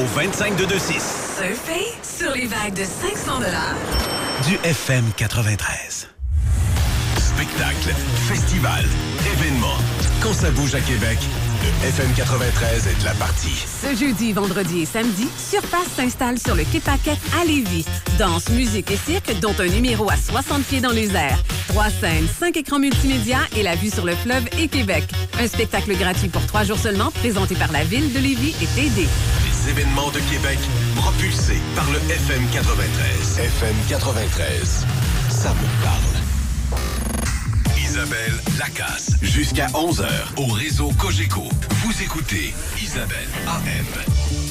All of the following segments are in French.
au 25226. Surfez sur les vagues de 500 $. Du FM 93. Spectacle, festival, événement. Quand ça bouge à Québec, le FM 93 est de la partie. Ce jeudi, vendredi et samedi, Surface s'installe sur le Quai Paquette à Lévis. Danse, musique et cirque, dont un numéro à 60 pieds dans les airs. 3 scènes, 5 écrans multimédia et la vue sur le fleuve et Québec. Un spectacle gratuit pour 3 jours seulement, présenté par la Ville de Lévis et TD. Les événements de Québec, propulsés par le FM 93. FM 93, ça me parle. Isabelle Lacasse, jusqu'à 11h au réseau Cogeco. Vous écoutez Isabelle AM.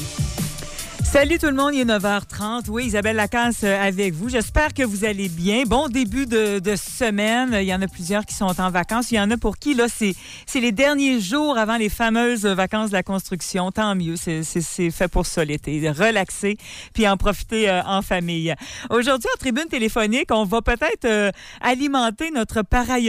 Salut tout le monde, il est 9h30. Oui, Isabelle Lacasse avec vous. J'espère que vous allez bien. Bon début de semaine. Il y en a plusieurs qui sont en vacances. Il y en a pour qui, là, c'est les derniers jours avant les fameuses vacances de la construction. Tant mieux, c'est fait pour ça l'été. Relaxer puis en profiter en famille. Aujourd'hui, en tribune téléphonique, on va peut-être alimenter notre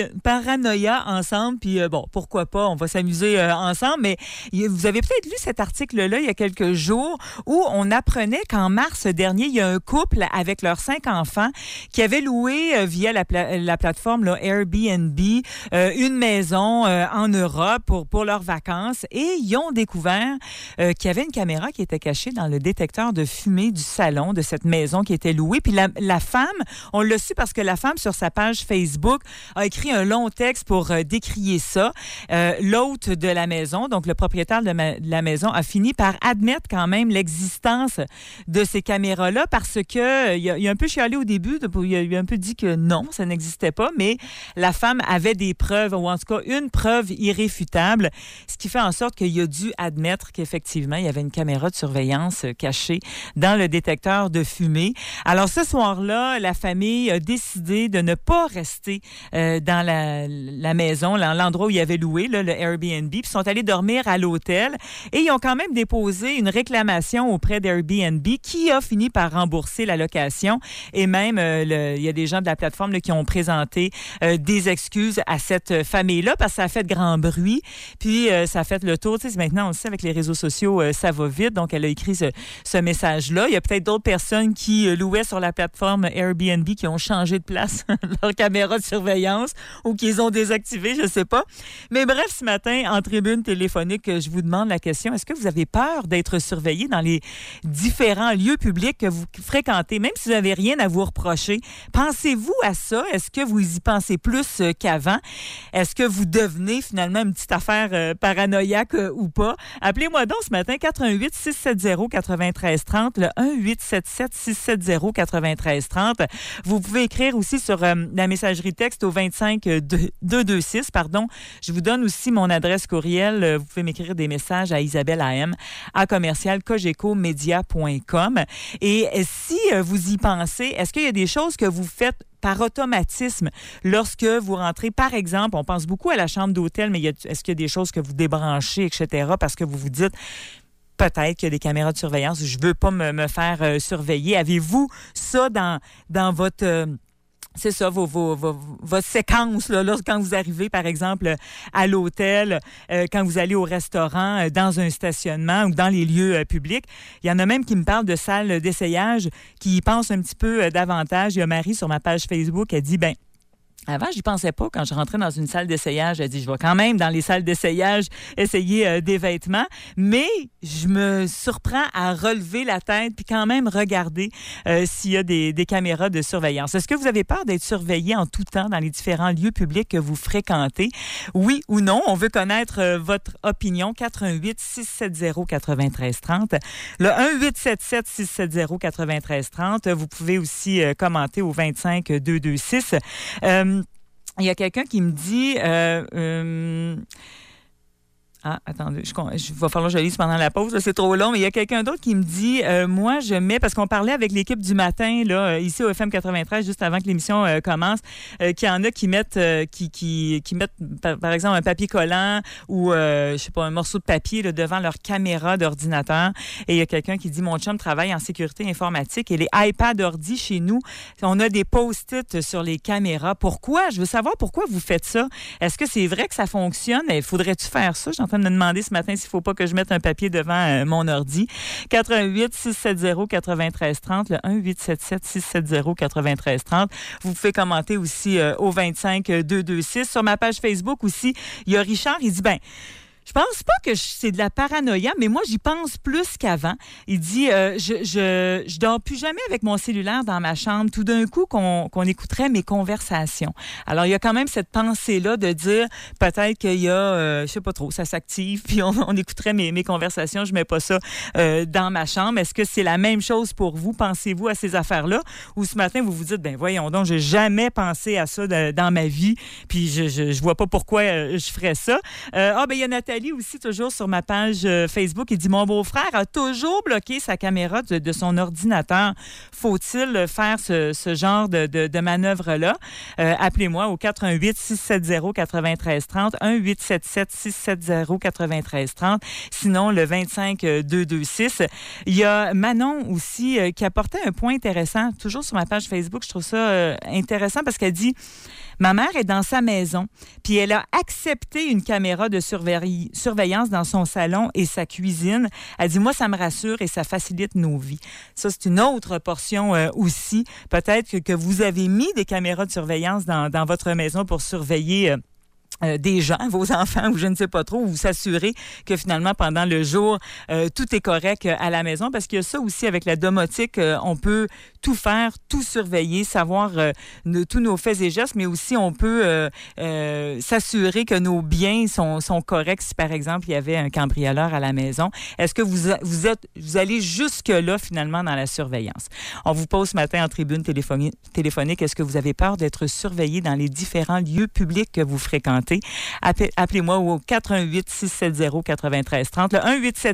paranoïa ensemble. Puis bon, pourquoi pas, on va s'amuser ensemble. Mais vous avez peut-être lu cet article-là il y a quelques jours où on apprenait qu'en mars dernier, il y a un couple avec leurs 5 enfants qui avait loué via la plateforme là, Airbnb une maison en Europe pour leurs vacances et ils ont découvert qu'il y avait une caméra qui était cachée dans le détecteur de fumée du salon de cette maison qui était louée. Puis la femme, on l'a su parce que la femme sur sa page Facebook a écrit un long texte pour décrier ça. L'hôte de la maison, donc le propriétaire de la maison, a fini par admettre quand même l'existence de ces caméras-là parce que il a un peu chialé au début, il a un peu dit que non, ça n'existait pas, mais la femme avait des preuves, ou en tout cas une preuve irréfutable, ce qui fait en sorte qu'il a dû admettre qu'effectivement, il y avait une caméra de surveillance cachée dans le détecteur de fumée. Alors ce soir-là, la famille a décidé de ne pas rester dans la maison, l'endroit où ils avaient loué, là, le Airbnb, puis sont allés dormir à l'hôtel et ils ont quand même déposé une réclamation auprès d'Airbnb qui a fini par rembourser la location et même il y a des gens de la plateforme là, qui ont présenté des excuses à cette famille-là parce que ça a fait de grand bruit puis ça a fait le tour. Tu sais, maintenant, on le sait, avec les réseaux sociaux, ça va vite. Donc, elle a écrit ce message-là. Il y a peut-être d'autres personnes qui louaient sur la plateforme Airbnb qui ont changé de place leur caméra de surveillance ou qui les ont désactivées, je ne sais pas. Mais bref, ce matin, en tribune téléphonique, je vous demande la question, est-ce que vous avez peur d'être surveillé dans les différents lieux publics que vous fréquentez, même si vous n'avez rien à vous reprocher? Pensez-vous à ça? Est-ce que vous y pensez plus qu'avant? Est-ce que vous devenez finalement une petite affaire paranoïaque ou pas? Appelez-moi donc ce matin, 418-670-9330, le 1-877-670-9330. Vous pouvez écrire aussi sur la messagerie texte au 25226, pardon. Je vous donne aussi mon adresse courriel. Vous pouvez m'écrire des messages à isabelleam@commercialcogecomedia.com. Et si vous y pensez, est-ce qu'il y a des choses que vous faites par automatisme lorsque vous rentrez? Par exemple, on pense beaucoup à la chambre d'hôtel, mais est-ce qu'il y a des choses que vous débranchez, etc., parce que vous vous dites peut-être qu'il y a des caméras de surveillance, je veux pas me faire surveiller. Avez-vous ça dans votre... c'est ça, votre séquence, là, quand vous arrivez, par exemple, à l'hôtel, quand vous allez au restaurant, dans un stationnement ou dans les lieux publics. Il y en a même qui me parlent de salles d'essayage, qui y pensent un petit peu davantage. Il y a Marie sur ma page Facebook, elle dit, avant, j'y pensais pas quand je rentrais dans une salle d'essayage. Elle dit, je vais quand même dans les salles d'essayage essayer des vêtements, mais je me surprends à relever la tête puis quand même regarder s'il y a des caméras de surveillance. Est-ce que vous avez peur d'être surveillé en tout temps dans les différents lieux publics que vous fréquentez? Oui ou non? On veut connaître votre opinion. 418-670-9330. Le 1-877-670-9330. Vous pouvez aussi commenter au 25226. Il y a quelqu'un qui me dit... attendez, il va falloir que je lise pendant la pause, là, c'est trop long, mais il y a quelqu'un d'autre qui me dit, moi, je mets, parce qu'on parlait avec l'équipe du matin, là, ici au FM 93, juste avant que l'émission commence, qu'il y en a qui mettent, qui mettent par exemple, un papier collant ou, je sais pas, un morceau de papier là, devant leur caméra d'ordinateur. Et il y a quelqu'un qui dit, mon chum travaille en sécurité informatique et les iPads ordi chez nous, on a des post-it sur les caméras. Pourquoi? Je veux savoir pourquoi vous faites ça. Est-ce que c'est vrai que ça fonctionne? Faudrait-tu faire ça? en train de me demander ce matin s'il ne faut pas que je mette un papier devant mon ordi. 88-670-9330, le 1-877-670-9330. Vous pouvez commenter aussi au 25-226. Sur ma page Facebook aussi, il y a Richard, il dit, je pense pas que c'est de la paranoïa, mais moi, j'y pense plus qu'avant. Il dit, je dors plus jamais avec mon cellulaire dans ma chambre. Tout d'un coup, qu'on écouterait mes conversations. Alors, il y a quand même cette pensée-là de dire, peut-être qu'il y a, je sais pas trop, ça s'active, puis on écouterait mes conversations. Je mets pas ça dans ma chambre. Est-ce que c'est la même chose pour vous? Pensez-vous à ces affaires-là? Ou ce matin, vous vous dites, voyons donc, j'ai jamais pensé à ça dans ma vie, puis je vois pas pourquoi je ferais ça. Il y a Nathalie aussi, toujours sur ma page Facebook, il dit, mon beau-frère a toujours bloqué sa caméra de son ordinateur. Faut-il faire ce genre de manœuvre-là? Appelez-moi au 418-670-9330, 1-877-670-9330. Sinon, le 25-226. Il y a Manon aussi qui apportait un point intéressant, toujours sur ma page Facebook. Je trouve ça intéressant parce qu'elle dit, ma mère est dans sa maison, puis elle a accepté une caméra de surveillance dans son salon et sa cuisine. Elle dit, moi, ça me rassure et ça facilite nos vies. Ça, c'est une autre portion aussi. Peut-être que vous avez mis des caméras de surveillance dans votre maison pour surveiller des gens, vos enfants, ou je ne sais pas trop, ou vous s'assurer que finalement, pendant le jour, tout est correct à la maison, parce qu'il y a ça aussi avec la domotique, on peut tout faire, tout surveiller, savoir tous nos faits et gestes, mais aussi on peut s'assurer que nos biens sont corrects si, par exemple, il y avait un cambrioleur à la maison. Est-ce que vous allez jusque-là, finalement, dans la surveillance? On vous pose ce matin en tribune téléphonique, est-ce que vous avez peur d'être surveillé dans les différents lieux publics que vous fréquentez? Appelez-moi au 418-670-9330, le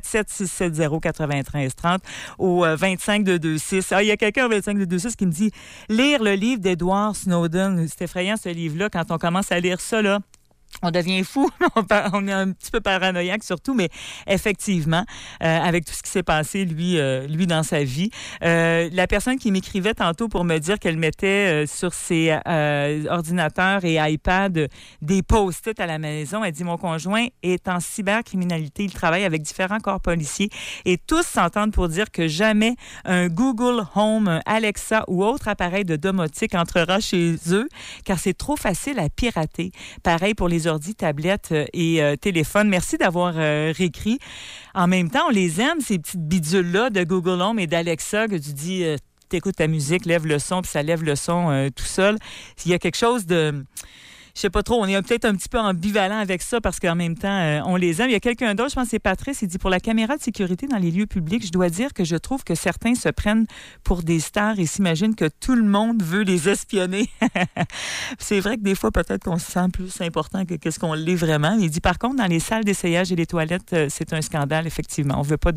1-877-670-9330, au 25-226. Il y a quelqu'un au 25-226 qui me dit « Lire le livre d'Edward Snowden ». C'est effrayant, ce livre-là. Quand on commence à lire ça, là, on devient fou, on est un petit peu paranoïaque surtout, mais effectivement, avec tout ce qui s'est passé, lui dans sa vie. La personne qui m'écrivait tantôt pour me dire qu'elle mettait sur ses ordinateurs et iPad des post-it à la maison, elle dit, mon conjoint est en cybercriminalité, il travaille avec différents corps policiers et tous s'entendent pour dire que jamais un Google Home, un Alexa ou autre appareil de domotique entrera chez eux, car c'est trop facile à pirater. Pareil pour les ordi, tablettes et téléphones. Merci d'avoir réécrit. En même temps, on les aime, ces petites bidules-là de Google Home et d'Alexa, que tu dis, t'écoutes ta musique, lève le son, puis ça lève le son tout seul. Il y a quelque chose de... Je sais pas trop, on est peut-être un petit peu ambivalent avec ça parce qu'en même temps, on les aime. Il y a quelqu'un d'autre, je pense que c'est Patrice, il dit, pour la caméra de sécurité dans les lieux publics, je dois dire que je trouve que certains se prennent pour des stars et s'imaginent que tout le monde veut les espionner. C'est vrai que des fois, peut-être qu'on se sent plus important que ce qu'on l'est vraiment. Il dit, par contre, dans les salles d'essayage et les toilettes, c'est un scandale, effectivement. On veut pas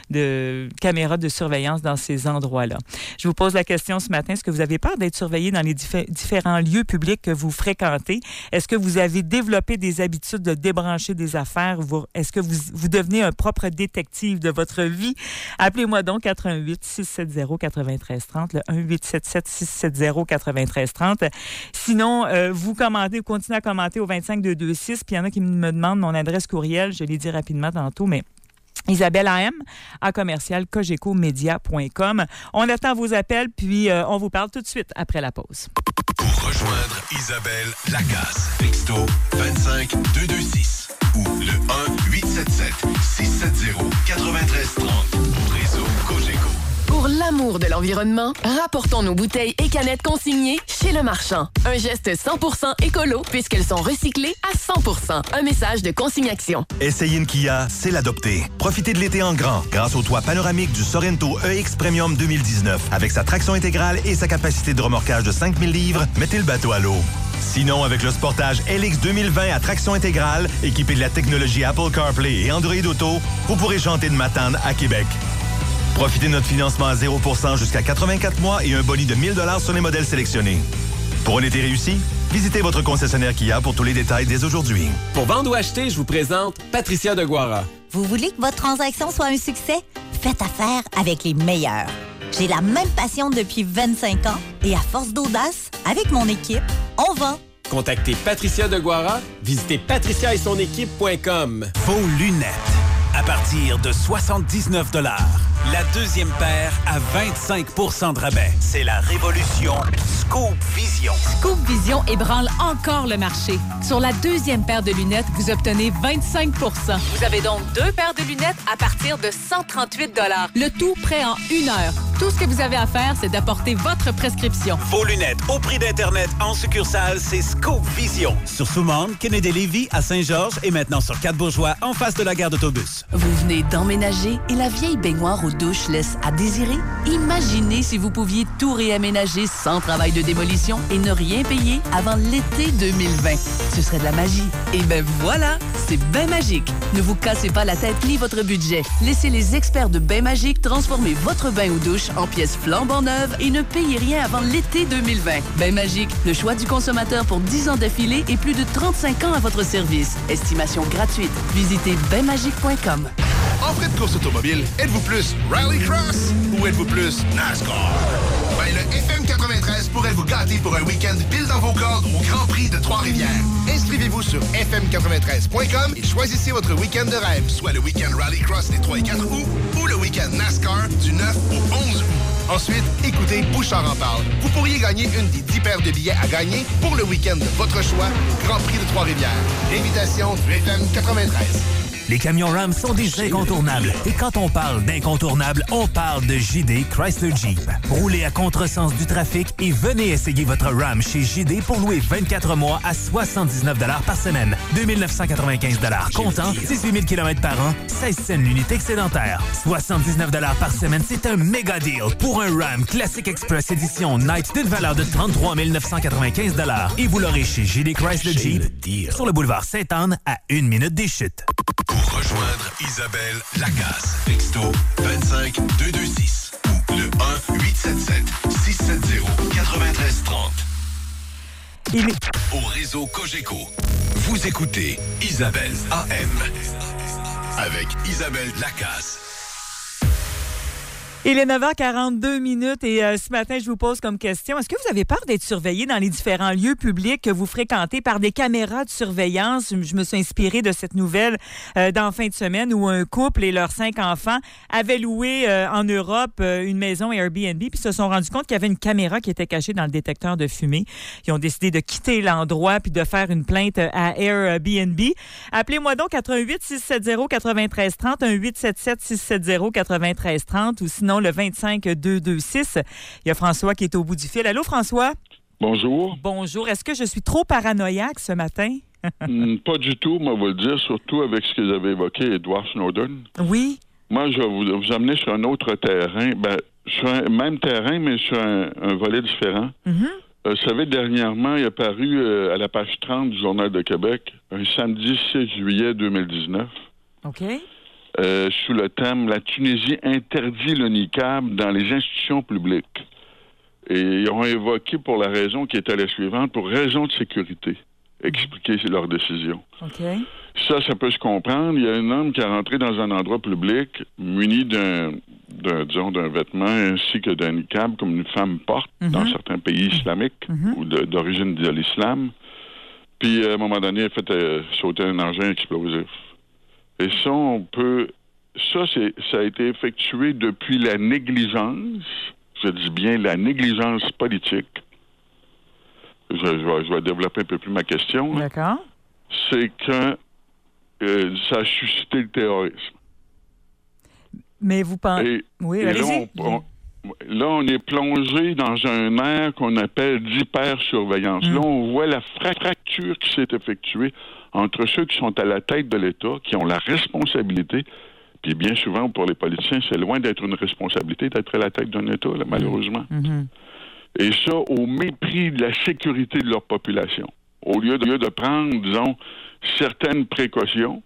de caméra de surveillance dans ces endroits-là. Je vous pose la question ce matin, est-ce que vous avez peur d'être surveillé dans les différents lieux publics que vous fréquentez? Est-ce que vous avez développé des habitudes de débrancher des affaires? Est-ce que vous devenez un propre détective de votre vie? Appelez-moi donc 418-670-9330, le 1-877-670-9330. Sinon, vous continuez à commenter au 25-226, puis il y en a qui me demandent mon adresse courriel. Je l'ai dit rapidement tantôt, mais... Isabelle AM à commercial-cogecomedia.com. On attend vos appels, puis on vous parle tout de suite après la pause. Pour rejoindre Isabelle Lacasse, texto 25226 ou le 1-877-670-9330 au réseau Cogeco. Pour l'amour de l'environnement, rapportons nos bouteilles et canettes consignées chez Le Marchand. Un geste 100% écolo puisqu'elles sont recyclées à 100%. Un message de Consigne-Action. Essayer une Kia, c'est l'adopter. Profitez de l'été en grand grâce au toit panoramique du Sorento EX Premium 2019. Avec sa traction intégrale et sa capacité de remorquage de 5000 livres, mettez le bateau à l'eau. Sinon, avec le Sportage LX 2020 à traction intégrale, équipé de la technologie Apple CarPlay et Android Auto, vous pourrez chanter de Matane à Québec. Profitez de notre financement à 0% jusqu'à 84 mois et un boni de 1 000 $ sur les modèles sélectionnés. Pour un été réussi, visitez votre concessionnaire Kia pour tous les détails dès aujourd'hui. Pour vendre ou acheter, je vous présente Patricia Deguara. Vous voulez que votre transaction soit un succès? Faites affaire avec les meilleurs. J'ai la même passion depuis 25 ans et à force d'audace, avec mon équipe, on vend, Contactez Patricia Deguara, visitez patricia-et-son-équipe.com. Vos lunettes, à partir de 79 $. La deuxième paire à 25 % de rabais. C'est la révolution Scoop Vision. Scoop Vision ébranle encore le marché. Sur la deuxième paire de lunettes, vous obtenez 25 %. Vous avez donc 2 paires de lunettes à partir de 138 $. Le tout prêt en 1 heure. Tout ce que vous avez à faire, c'est d'apporter votre prescription. Vos lunettes au prix d'Internet en succursale, c'est Scoop Vision. Sur Soumande, Kennedy-Lévis, à Saint-Georges et maintenant sur 4 Bourgeois, en face de la gare d'autobus. Vous venez d'emménager et la vieille baignoire aux douches laisse à désirer? Imaginez si vous pouviez tout réaménager sans travail de démolition et ne rien payer avant l'été 2020. Ce serait de la magie. Et ben voilà, c'est Bain Magique. Ne vous cassez pas la tête ni votre budget. Laissez les experts de Bain Magique transformer votre bain ou douche en pièces flambant neuves et ne payez rien avant l'été 2020. Bain Magique, le choix du consommateur pour 10 ans d'affilée et plus de 35 ans à votre service. Estimation gratuite. Visitez bainmagique.com. En frais de course automobile, êtes-vous plus Rallycross ou êtes-vous plus NASCAR? Ben, le FM 93 pourrait vous gâter pour un week-end pile dans vos cordes au Grand Prix de Trois-Rivières. Inscrivez-vous sur fm93.com et choisissez votre week-end de rêve, soit le week-end Rallycross des 3 et 4 août ou le week-end NASCAR du 9 au 11 août. Ensuite, écoutez Bouchard en parle. Vous pourriez gagner une des 10 paires de billets à gagner pour le week-end de votre choix au Grand Prix de Trois-Rivières. Invitation du FM 93. Les camions Ram sont des incontournables. Et quand on parle d'incontournables, on parle de JD Chrysler Jeep. Roulez à contresens du trafic et venez essayer votre Ram chez JD pour louer 24 mois à 79 $ par semaine. 2 995 $ comptant, 18 000 km par an, 16 cents l'unité excédentaire. 79 $ par semaine, c'est un méga deal pour un Ram Classic Express Edition Night d'une valeur de 33 995 $. Et vous l'aurez chez JD Chrysler Jeep sur le boulevard Sainte-Anne à 1 minute des chutes. Pour rejoindre Isabelle Lacasse, texto 25 226 ou le 1-877-670-9330. Au réseau Cogeco, vous écoutez Isabelle AM avec Isabelle Lacasse. Il est 9h42 et ce matin, je vous pose comme question, est-ce que vous avez peur d'être surveillé dans les différents lieux publics que vous fréquentez par des caméras de surveillance? Je me suis inspirée de cette nouvelle d'en fin de semaine où un couple et leurs 5 enfants avaient loué en Europe une maison Airbnb puis se sont rendus compte qu'il y avait une caméra qui était cachée dans le détecteur de fumée. Ils ont décidé de quitter l'endroit puis de faire une plainte à Airbnb. Appelez-moi donc 88-670-9330, 1-877-670-9330 ou sinon le 25-226. Il y a François qui est au bout du fil. Allô, François? Bonjour. Bonjour. Est-ce que je suis trop paranoïaque ce matin? Pas du tout, moi, vous le dire, surtout avec ce que vous avez évoqué, Edward Snowden. Oui. Moi, je vais vous amener sur un autre terrain. Sur un même terrain, mais sur un volet différent. Mm-hmm. Vous savez, dernièrement, il est apparu à la page 30 du Journal de Québec, un samedi 6 juillet 2019. OK. Sous le thème « La Tunisie interdit le niqab dans les institutions publiques ». Et ils ont évoqué pour la raison qui était la suivante, pour raison de sécurité, expliquer leur décision. OK. Ça peut se comprendre. Il y a un homme qui est rentré dans un endroit public muni d'un vêtement ainsi que d'un niqab, comme une femme porte dans certains pays islamiques ou d'origine de l'islam. Puis, à un moment donné, il a fait sauter un engin explosif. Et ça, ça a été effectué depuis la négligence, je dis bien la négligence politique. Je vais développer un peu plus ma question. D'accord. C'est que ça a suscité le terrorisme. Mais vous pensez... Oui, allez-y. Là, on est plongé dans un air qu'on appelle d'hyper-surveillance. Là, on voit la fracture qui s'est effectuée entre ceux qui sont à la tête de l'État, qui ont la responsabilité, puis bien souvent, pour les politiciens, c'est loin d'être une responsabilité d'être à la tête d'un État, là, malheureusement. Et ça, au mépris de la sécurité de leur population. Au lieu de prendre, disons, certaines précautions,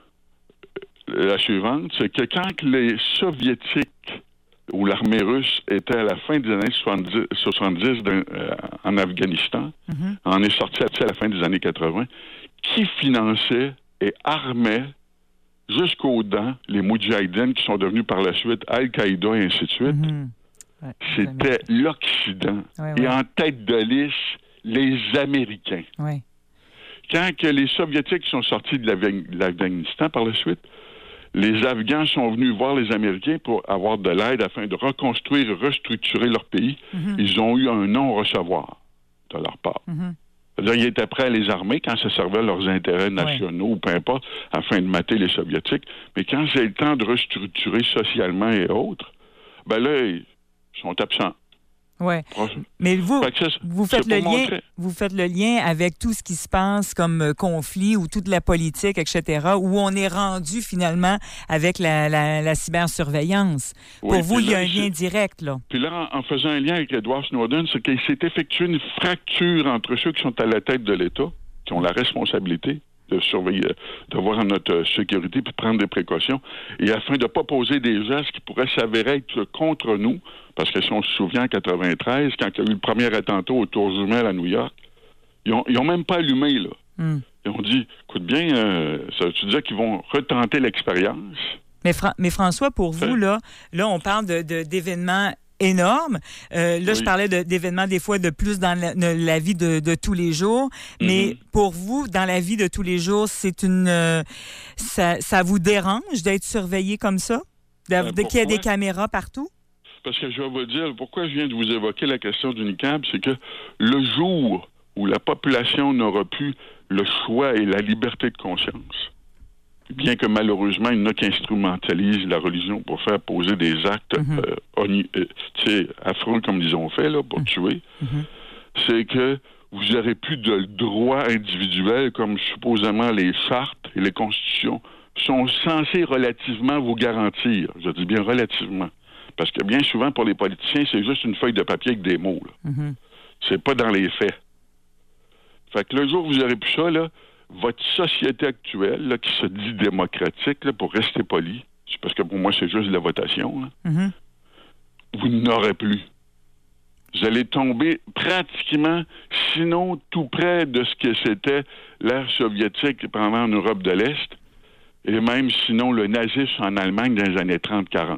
la suivante, c'est que quand les Soviétiques ou l'armée russe était à la fin des années 70 en Afghanistan, en est sorti à la fin des années 80, qui finançait et armait jusqu'aux dents les Moudjahidines qui sont devenus par la suite Al-Qaïda et ainsi de suite. C'était l'Occident. Et en tête de liste, les Américains. Oui. Quand que les Soviétiques sont sortis de l'Afghanistan par la suite, les Afghans sont venus voir les Américains pour avoir de l'aide afin de reconstruire et restructurer leur pays. Mm-hmm. Ils ont eu un non-recevoir de leur part. Mm-hmm. C'est-à-dire qu'ils étaient prêts à les armer quand ça servait à leurs intérêts nationaux ou peu importe, afin de mater les Soviétiques. Mais quand c'est le temps de restructurer socialement et autres, ben là, ils sont absents. Oui. Mais vous faites le lien avec tout ce qui se passe comme conflit ou toute la politique, etc., où on est rendu finalement avec la cybersurveillance. Oui, pour vous, il y a un lien direct, là. Puis là, en faisant un lien avec Edward Snowden, c'est qu'il s'est effectué une fracture entre ceux qui sont à la tête de l'État, qui ont la responsabilité de surveiller, de voir notre sécurité puis de prendre des précautions, et afin de ne pas poser des gestes qui pourraient s'avérer être contre nous, parce que si on se souvient, en 93, quand il y a eu le premier attentat aux Tours Jumelles à New York, ils ont même pas allumé, là. Ils ont dit, écoute bien, ça veut dire qu'ils vont retenter l'expérience. Mais François, pour vous, là, on parle d'événements énorme. Je parlais d'événements des fois de plus dans la vie de tous les jours. Mais pour vous, dans la vie de tous les jours, c'est ça vous dérange d'être surveillé comme ça? Qu'il y ait des caméras partout? Parce que je vais vous dire, pourquoi je viens de vous évoquer la question du niqab, c'est que le jour où la population n'aura plus le choix et la liberté de conscience, bien que malheureusement, il y en a qui instrumentalisent la religion pour faire poser des actes affreux comme ils ont fait là, pour tuer, c'est que vous n'aurez plus de droits individuels comme supposément les chartes et les constitutions sont censées relativement vous garantir. Je dis bien relativement. Parce que bien souvent, pour les politiciens, c'est juste une feuille de papier avec des mots. C'est pas dans les faits. Fait que le jour où vous n'aurez plus ça, là, votre société actuelle, là, qui se dit démocratique, là, pour rester poli, parce que pour moi, c'est juste de la votation, là, vous n'aurez plus. Vous allez tomber pratiquement, sinon tout près de ce que c'était l'ère soviétique pendant en Europe de l'Est, et même sinon le nazisme en Allemagne dans les années 30-40.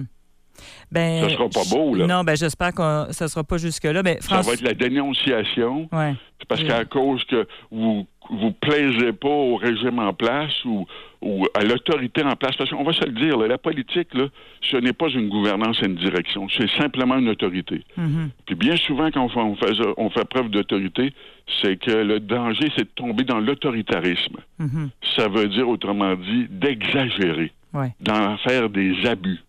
Ça sera pas beau, là. Non, j'espère que ça ne sera pas jusque-là. Ça va être la dénonciation. Ouais. C'est parce qu'à cause que vous plaisez pas au régime en place ou à l'autorité en place. Parce qu'on va se le dire, là, la politique, là, ce n'est pas une gouvernance et une direction. C'est simplement une autorité. Puis bien souvent, quand on fait preuve d'autorité, c'est que le danger, c'est de tomber dans l'autoritarisme. Ça veut dire, autrement dit, d'exagérer. Ouais. D'en faire des abus.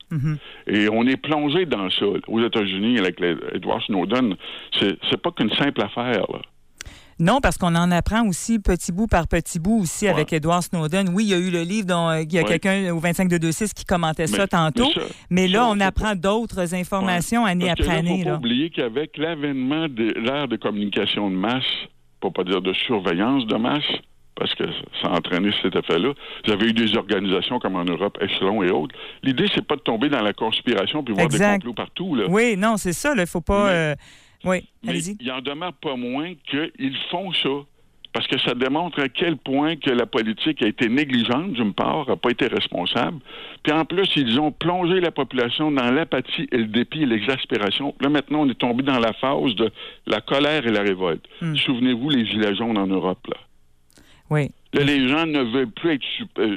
Et on est plongé dans ça. Aux États-Unis, avec Edward Snowden, c'est pas qu'une simple affaire, là. Non, parce qu'on en apprend aussi petit bout par petit bout aussi avec Edward Snowden. Oui, il y a eu le livre dont il y a quelqu'un au 25-226 qui commentait ça tantôt. Mais là, on apprend d'autres informations année après année. Il ne faut pas oublier qu'avec l'avènement de l'ère de communication de masse, pour pas dire de surveillance de masse, parce que ça a entraîné cet effet-là. Vous avez eu des organisations comme en Europe, Echelon et autres. L'idée, c'est pas de tomber dans la conspiration puis voir des complots partout, là. Oui, non, c'est ça, il faut pas... Oui, allez-y. Il en demeure pas moins qu'ils font ça. Parce que ça démontre à quel point que la politique a été négligente, d'une part, n'a pas été responsable. Puis en plus, ils ont plongé la population dans l'apathie et le dépit et l'exaspération. Là, maintenant, on est tombé dans la phase de la colère et la révolte. Souvenez-vous, les gilets jaunes en Europe, là. Oui. Là, les gens ne veulent plus être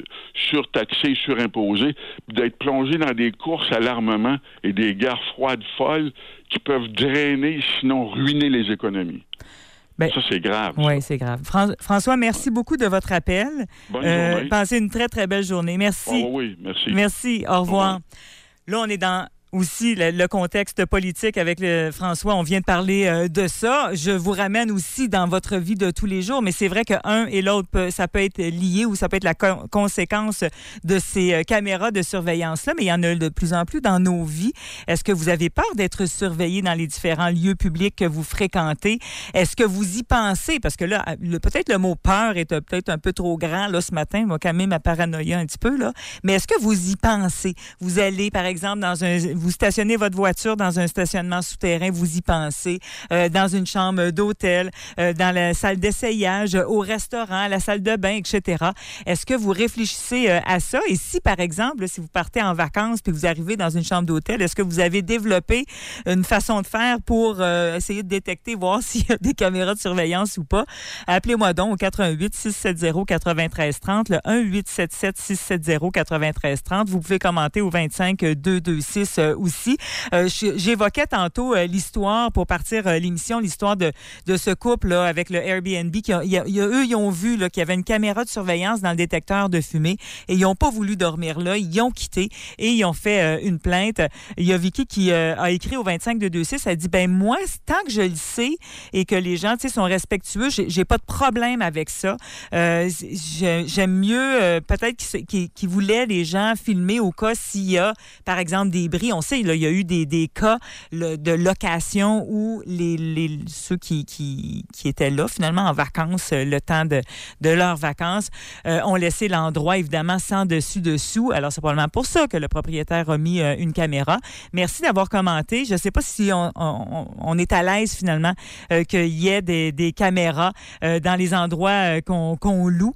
surtaxés, surimposés, d'être plongés dans des courses à l'armement et des guerres froides folles qui peuvent drainer, sinon ruiner les économies. Ça, c'est grave. Oui, c'est grave. François, merci beaucoup de votre appel. Bonne journée. Passez une très, très belle journée. Merci. Oh, oui, merci. Merci. Au revoir. Là, on est dans aussi le contexte politique avec François. On vient de parler de ça. Je vous ramène aussi dans votre vie de tous les jours, mais c'est vrai qu'un et l'autre, ça peut être lié ou ça peut être la conséquence de ces caméras de surveillance-là, mais il y en a de plus en plus dans nos vies. Est-ce que vous avez peur d'être surveillé dans les différents lieux publics que vous fréquentez? Est-ce que vous y pensez? Parce que là, peut-être le mot peur est peut-être un peu trop grand là ce matin, va calmer ma paranoïa un petit peu, là. Mais est-ce que vous y pensez? Vous allez, par exemple, vous stationnez votre voiture dans un stationnement souterrain, vous y pensez, dans une chambre d'hôtel, dans la salle d'essayage, au restaurant, la salle de bain, etc. Est-ce que vous réfléchissez à ça? Et si, par exemple, si vous partez en vacances puis vous arrivez dans une chambre d'hôtel, est-ce que vous avez développé une façon de faire pour essayer de détecter, voir s'il y a des caméras de surveillance ou pas? Appelez-moi donc au 88-670-9330, le 1-877-670-9330. Vous pouvez commenter au 25-226 aussi. J'évoquais tantôt l'histoire, pour partir l'émission, l'histoire de ce couple-là avec le Airbnb. Eux, ils ont vu là, qu'il y avait une caméra de surveillance dans le détecteur de fumée et ils n'ont pas voulu dormir là. Ils ont quitté et ils ont fait une plainte. Il y a Vicky qui a écrit au 25-226. Elle dit, ben moi, tant que je le sais et que les gens sont respectueux, j'ai pas de problème avec ça. J'aime mieux peut-être qu'ils voulaient les gens filmer au cas s'il y a, par exemple, des bris. On sait, là, il y a eu des cas de location où ceux qui étaient là, finalement, en vacances, le temps de leurs vacances, ont laissé l'endroit, évidemment, sans dessus-dessous. Alors, c'est probablement pour ça que le propriétaire a mis une caméra. Merci d'avoir commenté. Je ne sais pas si on est à l'aise, finalement, qu'il y ait des caméras dans les endroits qu'on loue.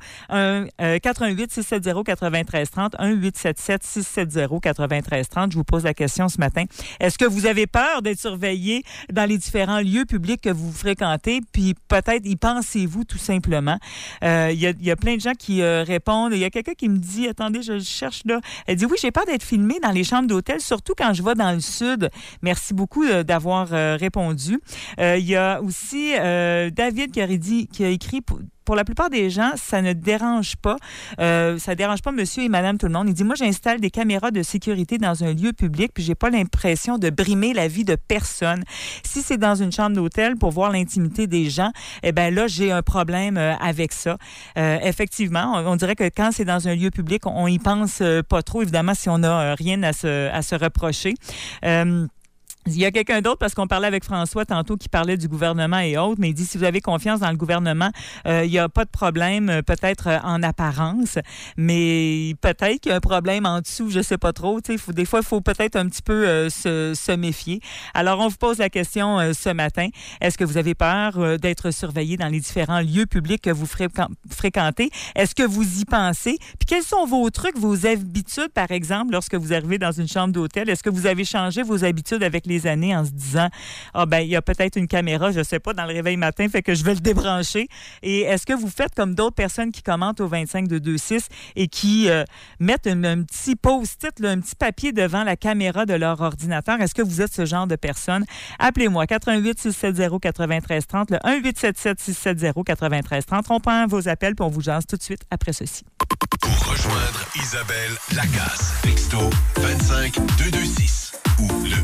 88-670-9330, 1-877-670-9330. Je vous pose la question ce matin. Est-ce que vous avez peur d'être surveillé dans les différents lieux publics que vous fréquentez? Puis peut-être y pensez-vous tout simplement? Il y a plein de gens qui répondent. Il y a quelqu'un qui me dit, attendez, je cherche là. Elle dit, oui, j'ai peur d'être filmée dans les chambres d'hôtel, surtout quand je vais dans le sud. Merci beaucoup d'avoir répondu. Il y a aussi David qui a écrit... Pour la plupart des gens, ça ne dérange pas. Ça dérange pas monsieur et madame tout le monde. Il dit, moi, j'installe des caméras de sécurité dans un lieu public puis j'ai pas l'impression de brimer la vie de personne. Si c'est dans une chambre d'hôtel pour voir l'intimité des gens, eh ben là, j'ai un problème avec ça. Effectivement, on dirait que quand c'est dans un lieu public, on y pense pas trop, évidemment, si on n'a rien à se reprocher. Il y a quelqu'un d'autre, parce qu'on parlait avec François tantôt qui parlait du gouvernement et autres, mais il dit, si vous avez confiance dans le gouvernement, il n'y a pas de problème, peut-être en apparence, mais peut-être qu'il y a un problème en dessous, je ne sais pas trop. Des fois, il faut peut-être un petit peu se méfier. Alors, on vous pose la question ce matin. Est-ce que vous avez peur d'être surveillé dans les différents lieux publics que vous fréquentez? Est-ce que vous y pensez? Puis, quels sont vos trucs, vos habitudes, par exemple, lorsque vous arrivez dans une chambre d'hôtel? Est-ce que vous avez changé vos habitudes avec les années en se disant, il y a peut-être une caméra, je sais pas, dans le réveil matin, fait que je vais le débrancher. Et est-ce que vous faites comme d'autres personnes qui commentent au 25-226 et qui mettent un petit post-it, un petit papier devant la caméra de leur ordinateur? Est-ce que vous êtes ce genre de personne? Appelez-moi 88-670-9330, le 1-877-670-9330. On prend vos appels puis on vous jase tout de suite après ceci. Pour rejoindre Isabelle Lacasse, texto 25226 ou le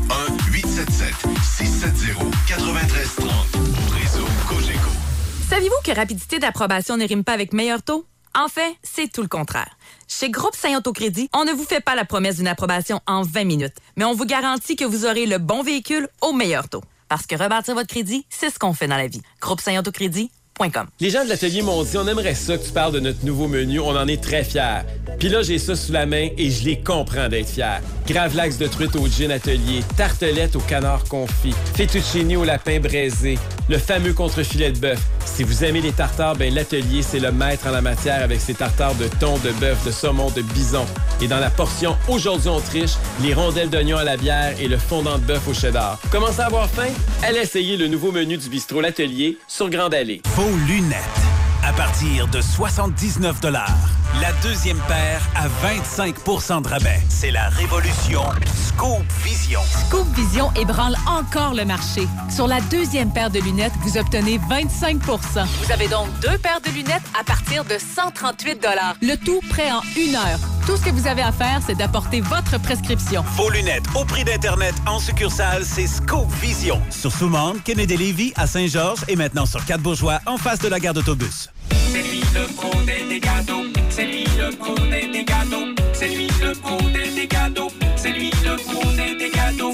1-877-670-9330 au réseau Cogeco. Saviez-vous que rapidité d'approbation ne rime pas avec meilleur taux? En fait, c'est tout le contraire. Chez Groupe Saint-Autocrédit, on ne vous fait pas la promesse d'une approbation en 20 minutes, mais on vous garantit que vous aurez le bon véhicule au meilleur taux. Parce que rebâtir votre crédit, c'est ce qu'on fait dans la vie. Groupe Saint-Autocrédit. Les gens de l'atelier m'ont dit, on aimerait ça que tu parles de notre nouveau menu, on en est très fiers. Puis là, j'ai ça sous la main et je les comprends d'être fiers. Gravlax de truite au gin atelier, tartelette au canard confit, fettuccine au lapin braisé, le fameux contre-filet de bœuf. Si vous aimez les tartares, l'atelier, c'est le maître en la matière avec ses tartares de thon, de bœuf, de saumon, de bison. Et dans la portion Aujourd'hui on triche, les rondelles d'oignon à la bière et le fondant de bœuf au cheddar. Commencez à avoir faim? Allez essayer le nouveau menu du bistrot L'Atelier sur Grande Allée. Vos lunettes, à partir de 79 $. La deuxième paire à 25 % de rabais. C'est la révolution Scoop Vision. Scoop Vision ébranle encore le marché. Sur la deuxième paire de lunettes, vous obtenez 25 %. Vous avez donc 2 paires de lunettes à partir de 138 $. Le tout prêt en 1 heure. Tout ce que vous avez à faire, c'est d'apporter votre prescription. Vos lunettes au prix d'Internet en succursale, c'est Scoop Vision. Sur Soumande, Kennedy-Lévis, à Saint-Georges et maintenant sur 4 Bourgeois, en face de la gare d'autobus. C'est lui le pro des gâteaux. C'est lui le pro des gâteaux. C'est lui le pro des gâteaux. C'est lui le pro des gâteaux.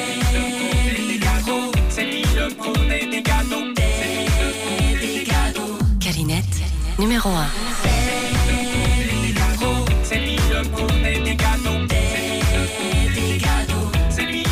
C'est lui le pro des gâteaux. Des gâteaux. Calinette, numéro 1. C'est lui le pro des gâteaux. Des gâteaux. C'est lui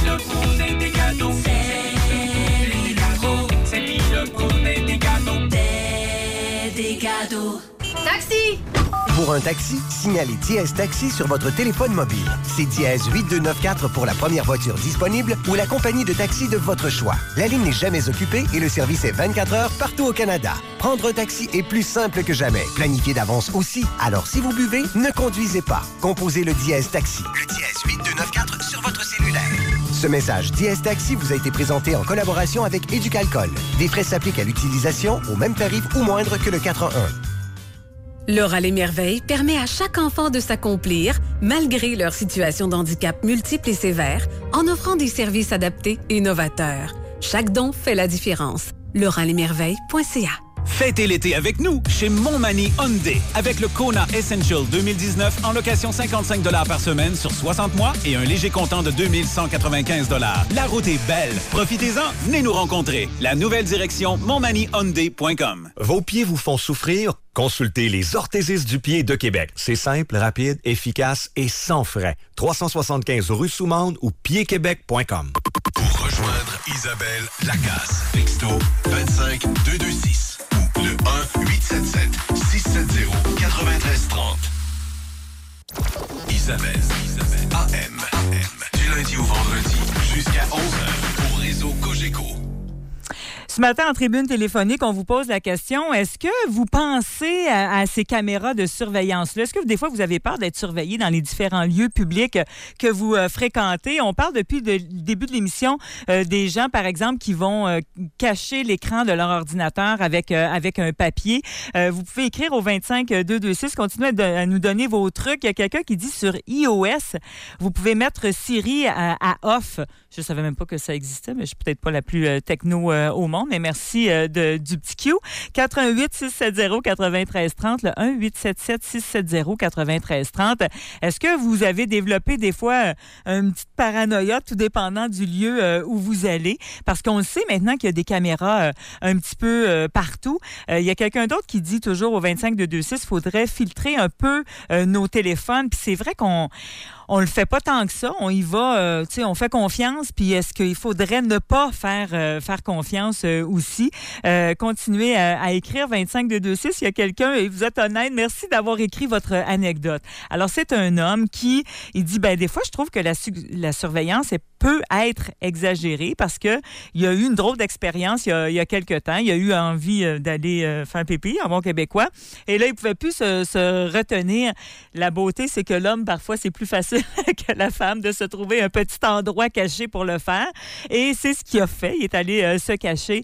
taxi! Pour un taxi, signalez Dièse Taxi sur votre téléphone mobile. C'est dièse 8294 pour la première voiture disponible ou la compagnie de taxi de votre choix. La ligne n'est jamais occupée et le service est 24 heures partout au Canada. Prendre un taxi est plus simple que jamais. Planifiez d'avance aussi. Alors si vous buvez, ne conduisez pas. Composez le Dièse Taxi. Le dièse 8294 sur votre cellulaire. Ce message Dièse Taxi vous a été présenté en collaboration avec Éducalcool. Des frais s'appliquent à l'utilisation au même tarif ou moindre que le 4-1-1. Laura les Merveilles permet à chaque enfant de s'accomplir malgré leur situation de handicap multiple et sévère en offrant des services adaptés et novateurs. Chaque don fait la différence. lauralesmerveilles.ca. Fêtez l'été avec nous chez Montmagny Hyundai avec le Kona Essential 2019 en location 55 $ par semaine sur 60 mois et un léger comptant de 2195 $. La route est belle. Profitez-en, venez nous rencontrer. La nouvelle direction montmagnyhyundai.com. Vos pieds vous font souffrir? Consultez les orthésistes du pied de Québec. C'est simple, rapide, efficace et sans frais. 375 rue Soumande ou piedquebec.com. Pour rejoindre Isabelle Lacasse, texto 25 226 ou le 1-877-670-9330. Isabelle, AM, du lundi au vendredi jusqu'à 11h au réseau Cogeco. Ce matin, en tribune téléphonique, on vous pose la question, est-ce que vous pensez à ces caméras de surveillance-là? Est-ce que des fois, vous avez peur d'être surveillé dans les différents lieux publics que vous fréquentez? On parle depuis le début de l'émission des gens, par exemple, qui vont cacher l'écran de leur ordinateur avec un papier. Vous pouvez écrire au 25226, continuez à nous donner vos trucs. Il y a quelqu'un qui dit sur iOS, vous pouvez mettre Siri à off. Je ne savais même pas que ça existait, mais je suis peut-être pas la plus techno au monde. Mais merci du petit Q. 418-670-9330, le 1-877-670-9330. Est-ce que vous avez développé des fois une petite paranoïa, tout dépendant du lieu où vous allez? Parce qu'on le sait maintenant qu'il y a des caméras un petit peu partout. Il y a quelqu'un d'autre qui dit toujours au 25226, il faudrait filtrer un peu nos téléphones. Puis c'est vrai qu'on le fait pas tant que ça. On y va, on fait confiance. Puis est-ce qu'il faudrait ne pas faire confiance aussi? Continuez à écrire 25226. Il y a quelqu'un, et vous êtes honnête, merci d'avoir écrit votre anecdote. Alors, c'est un homme qui, il dit, des fois, je trouve que la surveillance peut être exagérée parce que il y a eu une drôle d'expérience il y a quelque temps. Il a eu envie d'aller faire pipi en bon québécois. Et là, il pouvait plus se retenir. La beauté, c'est que l'homme, parfois, c'est plus facile que la femme de se trouver un petit endroit caché pour le faire. Et c'est ce qu'il a fait. Il est allé se cacher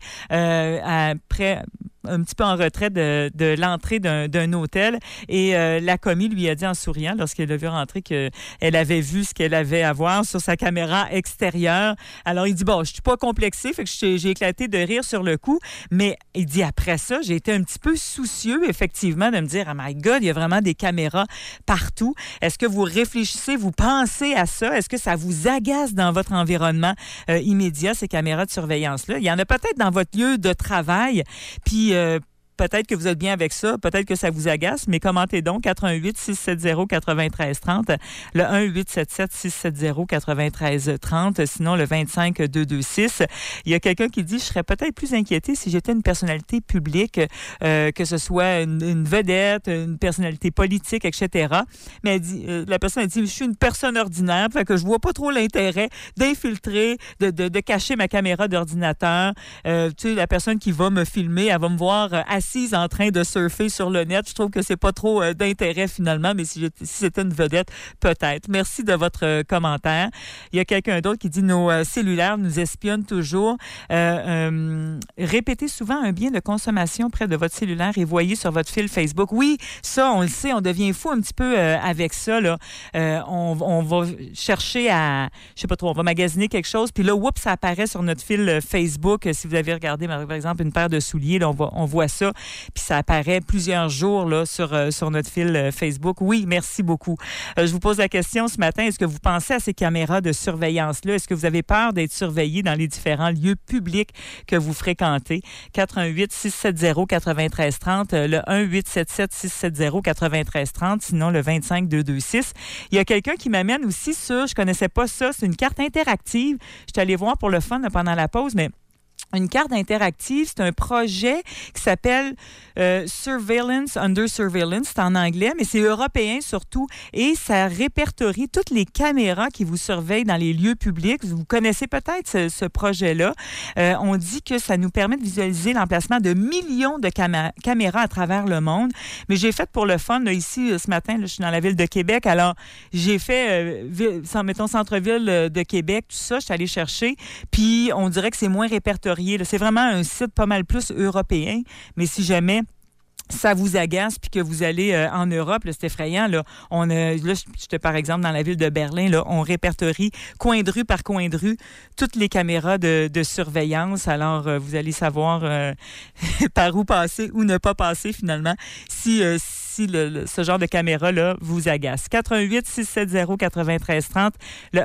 après un petit peu en retrait de l'entrée d'un hôtel. Et la commis lui a dit en souriant, lorsqu'elle a vu rentrer, qu'elle avait vu ce qu'elle avait à voir sur sa caméra extérieure. Alors, il dit, je suis pas complexé, fait que j'ai éclaté de rire sur le coup. Mais il dit, après ça, j'ai été un petit peu soucieux, effectivement, de me dire, oh my God, il y a vraiment des caméras partout. Est-ce que vous réfléchissez, vous pensez à ça? Est-ce que ça vous agace dans votre environnement immédiat, ces caméras de surveillance-là? Il y en a peut-être dans votre lieu de travail, puis peut-être que vous êtes bien avec ça, peut-être que ça vous agace, mais commentez donc 418-670-9330, le 1-877-670-9330, sinon le 25226. Il y a quelqu'un qui dit, je serais peut-être plus inquiété si j'étais une personnalité publique, que ce soit une vedette, une personnalité politique, etc. Mais elle dit, la personne a dit, je suis une personne ordinaire, fait que je vois pas trop l'intérêt d'infiltrer, de cacher ma caméra d'ordinateur. La personne qui va me filmer, elle va me voir assise en train de surfer sur le net. Je trouve que c'est pas trop d'intérêt finalement, mais si c'était une vedette, peut-être. Merci de votre commentaire. Il y a quelqu'un d'autre qui dit, nos cellulaires nous espionnent toujours. Répétez souvent un bien de consommation près de votre cellulaire et voyez sur votre fil Facebook. Oui, ça, on le sait, on devient fou un petit peu avec ça, là. On va chercher à, je sais pas trop, on va magasiner quelque chose, puis là, ça apparaît sur notre fil Facebook. Si vous avez regardé, par exemple, une paire de souliers, là, on voit ça. Puis ça apparaît plusieurs jours là, sur notre fil Facebook. Oui, merci beaucoup. Je vous pose la question ce matin, est-ce que vous pensez à ces caméras de surveillance-là? Est-ce que vous avez peur d'être surveillé dans les différents lieux publics que vous fréquentez? 418-670-9330, le 1-877-670-9330, sinon le 25226. Il y a quelqu'un qui m'amène aussi sur, je connaissais pas ça, c'est une carte interactive. Je suis allée voir pour le fun pendant la pause, mais une carte interactive. C'est un projet qui s'appelle Surveillance Under Surveillance. C'est en anglais, mais c'est européen surtout. Et ça répertorie toutes les caméras qui vous surveillent dans les lieux publics. Vous connaissez peut-être ce projet-là. On dit que ça nous permet de visualiser l'emplacement de millions de caméras à travers le monde. Mais j'ai fait pour le fun, là, ici, ce matin, là, je suis dans la ville de Québec. Alors, j'ai fait, mettons, centre-ville de Québec, tout ça. Je suis allée chercher. Puis, on dirait que c'est moins répertorié. C'est vraiment un site pas mal plus européen, mais si jamais ça vous agace puis que vous allez en Europe, là, c'est effrayant. Là, j'étais par exemple dans la ville de Berlin, là, on répertorie coin de rue par coin de rue toutes les caméras de surveillance. Alors, vous allez savoir par où passer ou ne pas passer finalement si ce genre de caméra-là vous agace. 418-670-9330, le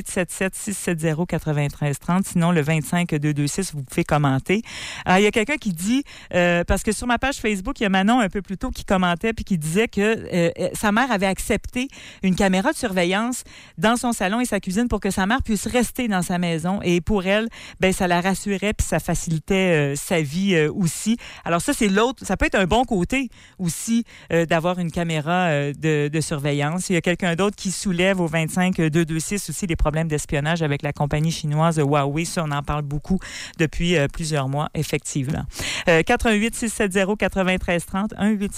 1-877-670-9330, sinon le 25-226, vous pouvez commenter. Il y a quelqu'un qui dit, parce que sur ma page Facebook, il y a Manon un peu plus tôt qui commentait puis qui disait que sa mère avait accepté une caméra de surveillance dans son salon et sa cuisine pour que sa mère puisse rester dans sa maison. Et pour elle, ben ça la rassurait puis ça facilitait sa vie aussi. Alors ça, c'est l'autre, ça peut être un bon côté aussi d'avoir une caméra de surveillance. Il y a quelqu'un d'autre qui soulève au 25-226 aussi des problèmes d'espionnage avec la compagnie chinoise Huawei. Ça, on en parle beaucoup depuis plusieurs mois, effectivement. 418-670-9330,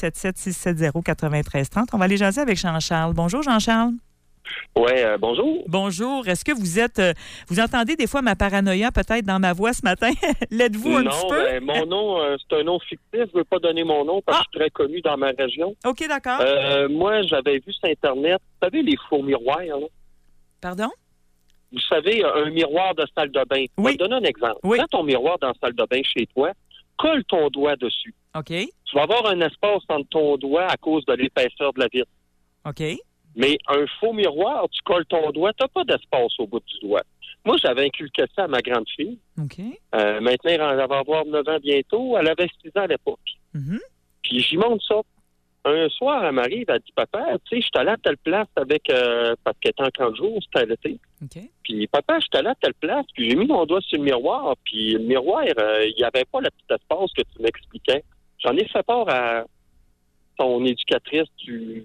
1-877-670-9330. On va aller jaser avec Jean-Charles. Bonjour, Jean-Charles. Oui, bonjour. Bonjour. Est-ce que vous entendez des fois ma paranoïa peut-être dans ma voix ce matin? L'êtes-vous un petit peu? Non, mon nom, c'est un nom fictif. Je ne veux pas donner mon nom parce que je suis très connu dans ma région. OK, d'accord. Moi, j'avais vu sur Internet, vous savez, les faux miroirs, là? Pardon? Vous savez, un miroir de salle de bain. Oui. Je vais te donner un exemple. Oui. Prends ton miroir dans la salle de bain chez toi, colle ton doigt dessus. OK. Tu vas avoir un espace entre ton doigt à cause de l'épaisseur de la vitre. OK. Mais un faux miroir, tu colles ton doigt, tu n'as pas d'espace au bout du doigt. Moi, j'avais inculqué ça à ma grande fille. OK. Maintenant, elle va avoir 9 ans bientôt. Elle avait 6 ans à l'époque. Mm-hmm. Puis j'y montre ça. Un soir, elle m'arrive, elle dit, papa, tu sais, je suis allé à telle place avec, parce qu'elle était en camp de jour, c'était l'été. OK. Puis papa, je suis allé à telle place, puis j'ai mis mon doigt sur le miroir, puis le miroir, il n'y avait pas le petit espace que tu m'expliquais. J'en ai fait part à son éducatrice de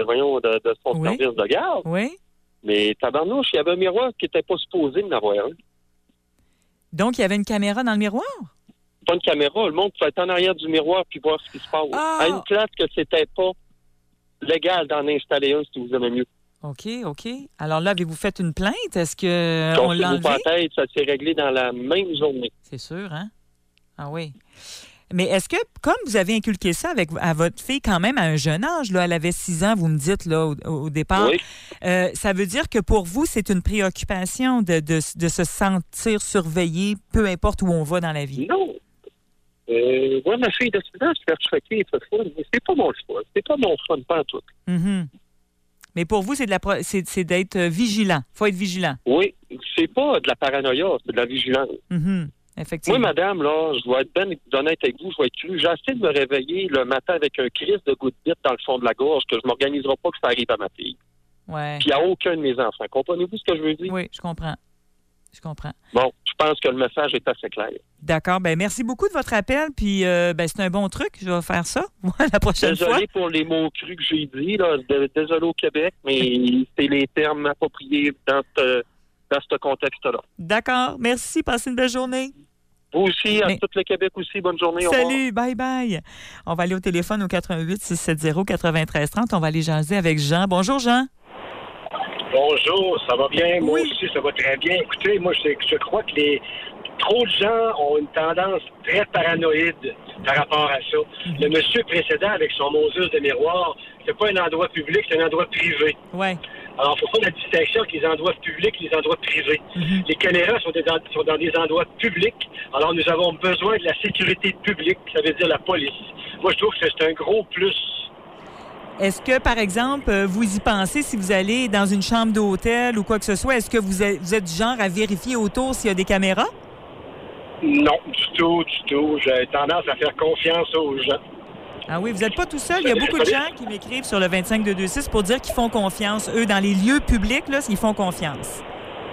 son service de garde. Oui. Mais tabarnouche, il y avait un miroir qui n'était pas supposé en avoir un. Donc, il y avait une caméra dans le miroir? Pas une caméra. Le monde pouvait être en arrière du miroir puis voir ce qui se passe. À une place que c'était pas légal d'en installer un, si vous aimez mieux. OK. Alors là, avez-vous fait une plainte? Est-ce que on l'a enlevé? Pas tête, ça s'est réglé dans la même journée. C'est sûr, hein? Ah oui. Mais est-ce que, comme vous avez inculqué ça à votre fille quand même à un jeune âge, là, elle avait 6 ans, vous me dites là au départ, oui. Ça veut dire que pour vous, c'est une préoccupation de se sentir surveillé, peu importe où on va dans la vie? Non. Moi, ma fille de 6 ans, se faire checker, c'est pas mon choix. C'est pas mon fun, pas tout. Mm-hmm. Mais pour vous, c'est d'être vigilant. Il faut être vigilant. Oui. C'est pas de la paranoïa, c'est de la vigilance. Mm-hmm. Effectivement. Moi, madame, là, je dois être bien honnête avec vous, je vais être cru. J'ai essayé de me réveiller le matin avec un crise de goutte bite dans le fond de la gorge que je m'organiserai pas que ça arrive à ma fille. Ouais. Puis à aucun de mes enfants. Comprenez-vous ce que je veux dire? Oui, je comprends. Bon, je pense que le message est assez clair. D'accord. Ben merci beaucoup de votre appel. Puis, c'est un bon truc. Je vais faire ça la prochaine fois. Désolé pour les mots crus que j'ai dit. Là. Désolé au Québec, mais c'est les termes appropriés dans ce contexte-là. D'accord. Merci. Passez une belle journée. Vous aussi, à tout le Québec aussi. Bonne journée. Salut. Bye-bye. On va aller au téléphone au 88-670-9330. On va aller jaser avec Jean. Bonjour, Jean. Bonjour, ça va bien? Oui. Moi aussi, ça va très bien. Écoutez, moi, je crois que trop de gens ont une tendance très paranoïde par rapport à ça. Le monsieur précédent, avec son Moses de miroir, c'est pas un endroit public, c'est un endroit privé. Ouais. Alors, il faut faire la distinction entre les endroits publics et les endroits privés. Mm-hmm. Les caméras sont dans des endroits publics. Alors, nous avons besoin de la sécurité publique, ça veut dire la police. Moi, je trouve que c'est un gros plus. Est-ce que, par exemple, vous y pensez si vous allez dans une chambre d'hôtel ou quoi que ce soit? Est-ce que vous êtes du genre à vérifier autour s'il y a des caméras? Non, du tout. J'ai tendance à faire confiance aux gens. Ah oui, vous n'êtes pas tout seul. Il y a beaucoup de gens qui m'écrivent sur le 25226 pour dire qu'ils font confiance. Eux, dans les lieux publics, là, ils font confiance.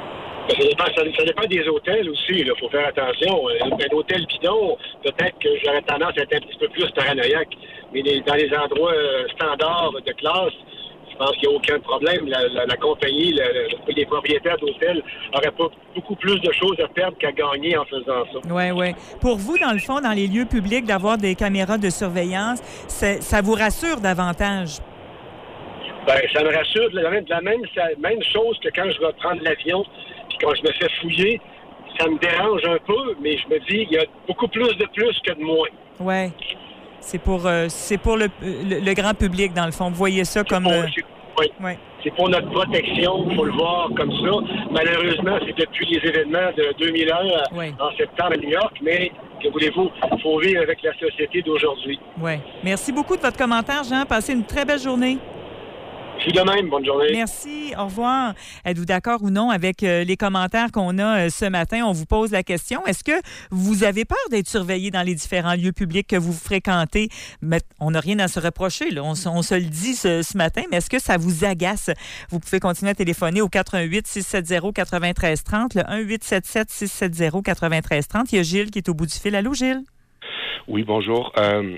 Ça dépend des hôtels aussi. Il faut faire attention. Un hôtel bidon, peut-être que j'aurais tendance à être un petit peu plus paranoïaque. Mais dans les endroits standards de classe, je pense qu'il n'y a aucun problème. La compagnie, les propriétaires d'hôtels n'auraient pas beaucoup plus de choses à perdre qu'à gagner en faisant ça. Oui. Pour vous, dans le fond, dans les lieux publics, d'avoir des caméras de surveillance, ça vous rassure davantage? Ben, ça me rassure de la même chose que quand je vais prendre l'avion puis quand je me fais fouiller. Ça me dérange un peu, mais je me dis, il y a beaucoup plus que de moins. Oui. C'est pour le grand public, dans le fond. Vous voyez ça comme... Oui. C'est pour notre protection, il faut le voir comme ça. Malheureusement, c'est depuis les événements de 2001 en septembre à New York, mais que voulez-vous, il faut vivre avec la société d'aujourd'hui. Oui. Merci beaucoup de votre commentaire, Jean. Passez une très belle journée. Je suis de même. Bonne journée. Merci. Au revoir. Êtes-vous d'accord ou non avec les commentaires qu'on a ce matin? On vous pose la question. Est-ce que vous avez peur d'être surveillé dans les différents lieux publics que vous fréquentez? Mais on n'a rien à se reprocher, là. On se le dit ce matin, mais est-ce que ça vous agace? Vous pouvez continuer à téléphoner au 418-670-9330, le 1877-670-9330. Il y a Gilles qui est au bout du fil. Allô, Gilles? Oui, bonjour.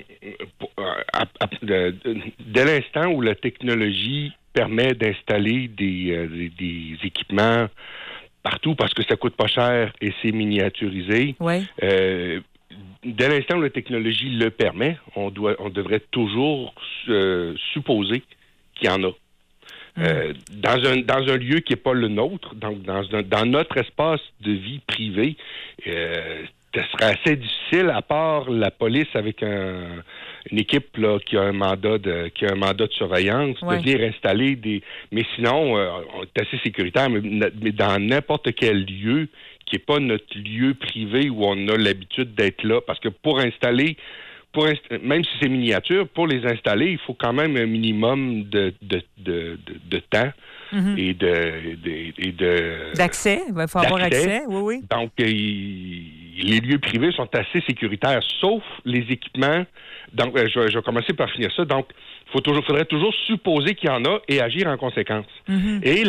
Dès l'instant où la technologie permet d'installer des équipements partout parce que ça coûte pas cher et c'est miniaturisé, dès l'instant où la technologie le permet, on devrait toujours supposer qu'il y en a. Dans un lieu qui n'est pas le nôtre, donc dans notre espace de vie privée, ce serait assez difficile, à part la police avec une équipe là, qui a un mandat de surveillance, de venir installer des. Mais sinon, on est assez sécuritaire, mais dans n'importe quel lieu qui n'est pas notre lieu privé où on a l'habitude d'être là, parce que même si c'est miniature, pour les installer, il faut quand même un minimum de temps. Et d'accès. Il faut avoir accès, oui. Donc, les lieux privés sont assez sécuritaires, sauf les équipements. Donc, je vais commencer par finir ça. Donc, faudrait toujours supposer qu'il y en a et agir en conséquence. Et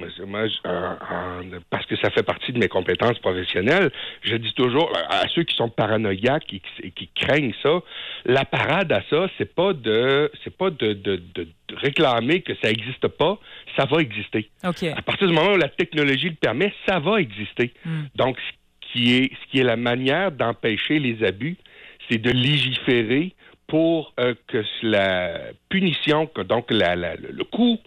parce que ça fait partie de mes compétences professionnelles, je dis toujours à ceux qui sont paranoïaques et qui craignent ça, la parade à ça, c'est pas de réclamer que ça n'existe pas, ça va exister. Okay. À partir du moment où la technologie le permet, ça va exister. Donc, ce qui est la manière d'empêcher les abus, c'est de légiférer pour que la punition, donc le coût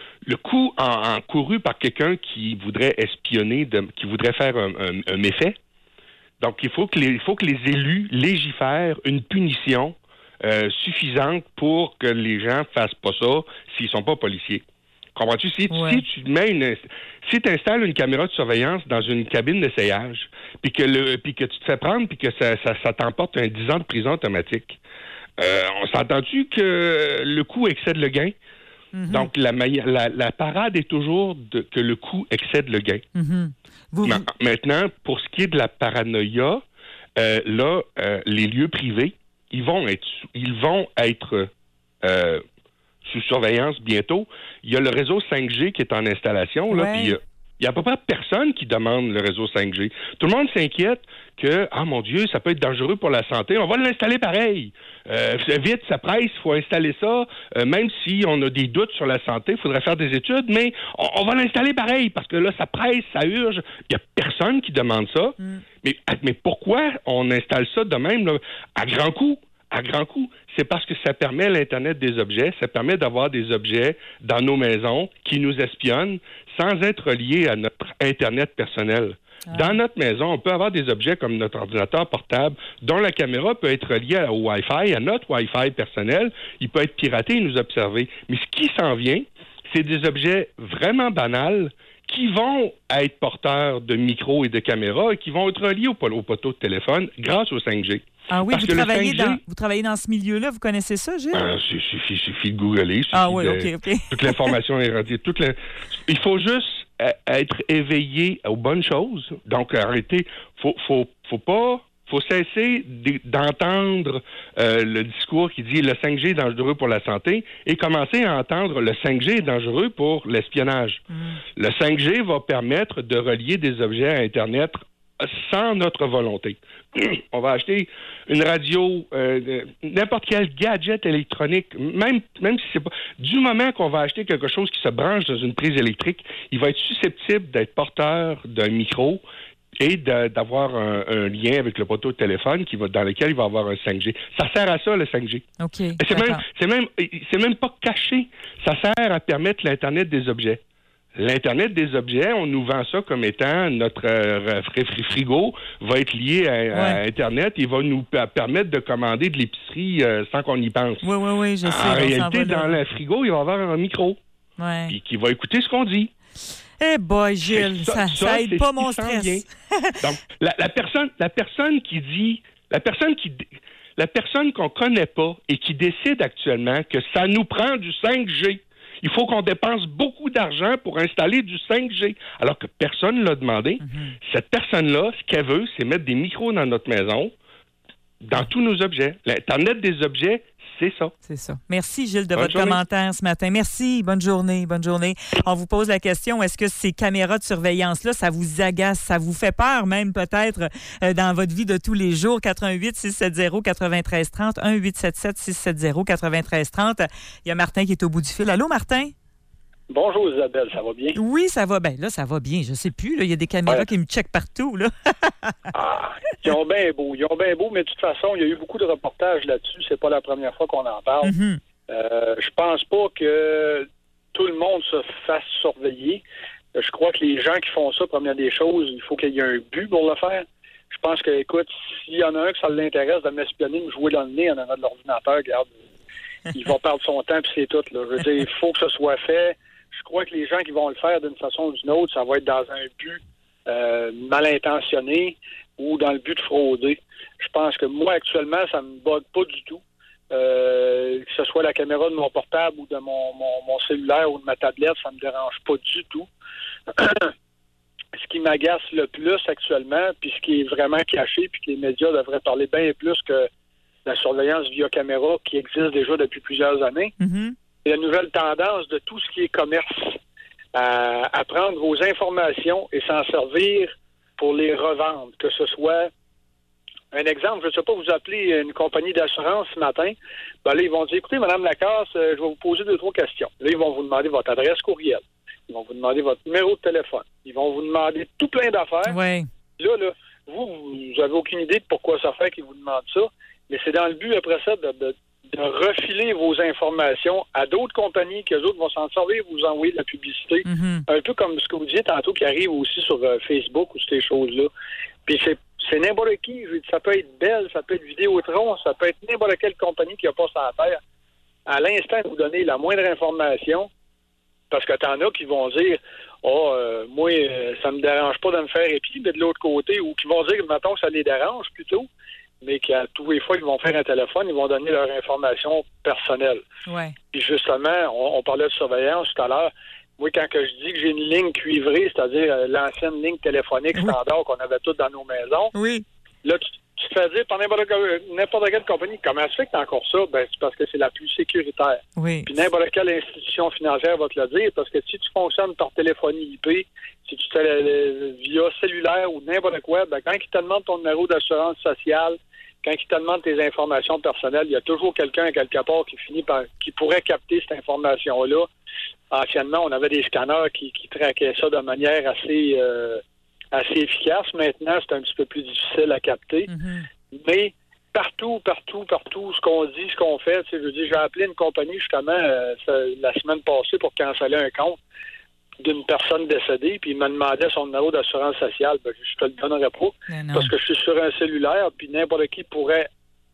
encouru par quelqu'un qui voudrait espionner, qui voudrait faire un méfait. Donc, il faut que les élus légifèrent une punition suffisante pour que les gens fassent pas ça s'ils sont pas policiers. Comprends-tu? Si tu installes une caméra de surveillance dans une cabine d'essayage, puis que tu te fais prendre, puis que ça t'emporte 10 ans de prison automatique, on s'entend-tu que le coût excède le gain? Donc, la parade est toujours que le coût excède le gain. Maintenant, pour ce qui est de la paranoïa, les lieux privés, ils vont être sous surveillance bientôt. Il y a le réseau 5G qui est en installation, là, puis il n'y a à peu près personne qui demande le réseau 5G. Tout le monde s'inquiète que, mon Dieu, ça peut être dangereux pour la santé. On va l'installer pareil. Vite, ça presse, il faut installer ça. Même si on a des doutes sur la santé, il faudrait faire des études, mais on va l'installer pareil parce que là, ça presse, ça urge. Il n'y a personne qui demande ça. Mais pourquoi on installe ça de même, là, à grand coup? À grand coup, c'est parce que ça permet l'Internet des objets, ça permet d'avoir des objets dans nos maisons qui nous espionnent sans être reliés à notre Internet personnel. Dans notre maison, on peut avoir des objets comme notre ordinateur portable dont la caméra peut être reliée au Wi-Fi, à notre Wi-Fi personnel. Il peut être piraté et nous observer. Mais ce qui s'en vient, c'est des objets vraiment banals qui vont être porteurs de micros et de caméras et qui vont être reliés au poteau de téléphone grâce au 5G. Ah oui, vous travaillez dans ce milieu-là, vous connaissez ça, Gilles? Il suffit de googler. OK. Toute l'information est rendue. Il faut juste être éveillé aux bonnes choses. Donc, arrêtez. Faut pas faut cesser d'entendre le discours qui dit le 5G est dangereux pour la santé et commencer à entendre le 5G est dangereux pour l'espionnage. Le 5G va permettre de relier des objets à Internet sans notre volonté. On va acheter une radio, n'importe quel gadget électronique, même si c'est pas... Du moment qu'on va acheter quelque chose qui se branche dans une prise électrique, il va être susceptible d'être porteur d'un micro et d'avoir un lien avec le poteau de téléphone dans lequel il va avoir un 5G. Ça sert à ça, le 5G. OK. Et c'est même pas caché. Ça sert à permettre l'Internet des objets. L'Internet des objets, on nous vend ça comme étant notre frigo va être lié à Internet et va nous permettre de commander de l'épicerie sans qu'on y pense. Oui, je sais. En réalité, dans le frigo, il va y avoir un micro qui va écouter ce qu'on dit. Eh boy, Gilles, ça aide pas mon stress. Donc, la personne qu'on connaît pas et qui décide actuellement que ça nous prend du 5G, il faut qu'on dépense beaucoup d'argent pour installer du 5G, alors que personne ne l'a demandé. Cette personne-là, ce qu'elle veut, c'est mettre des micros dans notre maison, dans tous nos objets. L'Internet des objets, c'est ça. C'est ça. Merci, Gilles, de votre commentaire ce matin. Merci. Bonne journée. Bonne journée. On vous pose la question, est-ce que ces caméras de surveillance-là, ça vous agace, ça vous fait peur, même peut-être dans votre vie de tous les jours? 88-670-9330, 1-877-670-9330. Il y a Martin qui est au bout du fil. Allô, Martin? Bonjour, Isabelle. Ça va bien? Oui, ça va bien. Là, ça va bien. Je sais plus. Là, il y a des caméras qui me checkent partout. Là. Ils ont bien beau, mais de toute façon, il y a eu beaucoup de reportages là-dessus. C'est pas la première fois qu'on en parle. Je pense pas que tout le monde se fasse surveiller. Je crois que les gens qui font ça, première des choses, il faut qu'il y ait un but pour le faire. Je pense que, écoute, s'il y en a un que ça l'intéresse de m'espionner, me jouer dans le nez en avant de l'ordinateur, regarde, il va perdre son temps, puis c'est tout. Là. Je veux dire, il faut que ce soit fait. Je crois que les gens qui vont le faire d'une façon ou d'une autre, ça va être dans un but mal intentionné ou dans le but de frauder. Je pense que moi, actuellement, ça me bug pas du tout. Que ce soit la caméra de mon portable ou de mon cellulaire ou de ma tablette, ça me dérange pas du tout. Ce qui m'agace le plus actuellement, puis ce qui est vraiment caché, puis que les médias devraient parler bien plus que la surveillance via caméra qui existe déjà depuis plusieurs années, c'est la nouvelle tendance de tout ce qui est commerce, à prendre vos informations et s'en servir pour les revendre, que ce soit... Un exemple, je ne sais pas, vous appelez une compagnie d'assurance ce matin, ben là, ils vont dire, écoutez, Mme Lacasse, je vais vous poser 2-3 questions. Là, ils vont vous demander votre adresse courriel. Ils vont vous demander votre numéro de téléphone. Ils vont vous demander tout plein d'affaires. Ouais. Là, vous avez aucune idée de pourquoi ça fait qu'ils vous demandent ça, mais c'est dans le but, après ça, de refiler vos informations à d'autres compagnies, qu'eux autres vont s'en servir, vous envoyer de la publicité. Un peu comme ce que vous disiez tantôt, qui arrive aussi sur Facebook ou ces choses-là. Puis c'est n'importe qui. Ça peut être Bell, ça peut être Vidéotron, ça peut être n'importe quelle compagnie qui a pas sa terre. À l'instant, vous donnez la moindre information, parce que t'en as qui vont dire moi, ça me dérange pas de me faire épier, mais de l'autre côté, ou qui vont dire, mettons, que ça les dérange plutôt, mais qu'à tous les fois qu'ils vont faire un téléphone, ils vont donner leur information personnelle. Ouais. Puis justement, on parlait de surveillance tout à l'heure. Moi, quand que je dis que j'ai une ligne cuivrée, c'est-à-dire l'ancienne ligne téléphonique standard qu'on avait toutes dans nos maisons, là, tu te fais dire par n'importe quelle compagnie, comment ça fait que t'as encore ça? Ben, c'est parce que c'est la plus sécuritaire. Oui. Puis n'importe quelle institution financière va te le dire, parce que si tu fonctionnes par téléphonie IP, si tu te via cellulaire ou n'importe quoi, ben, quand ils te demandent ton numéro d'assurance sociale, quand ils te demandent tes informations personnelles, il y a toujours quelqu'un à quelque part qui pourrait capter cette information-là. Anciennement, on avait des scanners qui traquaient ça de manière assez efficace. Maintenant, c'est un petit peu plus difficile à capter. Mais partout, ce qu'on dit, ce qu'on fait, je veux dire, j'ai appelé une compagnie justement la semaine passée pour canceller un compte d'une personne décédée, puis il me demandait son numéro d'assurance sociale. Ben, je te le donnerais pas, parce que je suis sur un cellulaire, puis n'importe qui pourrait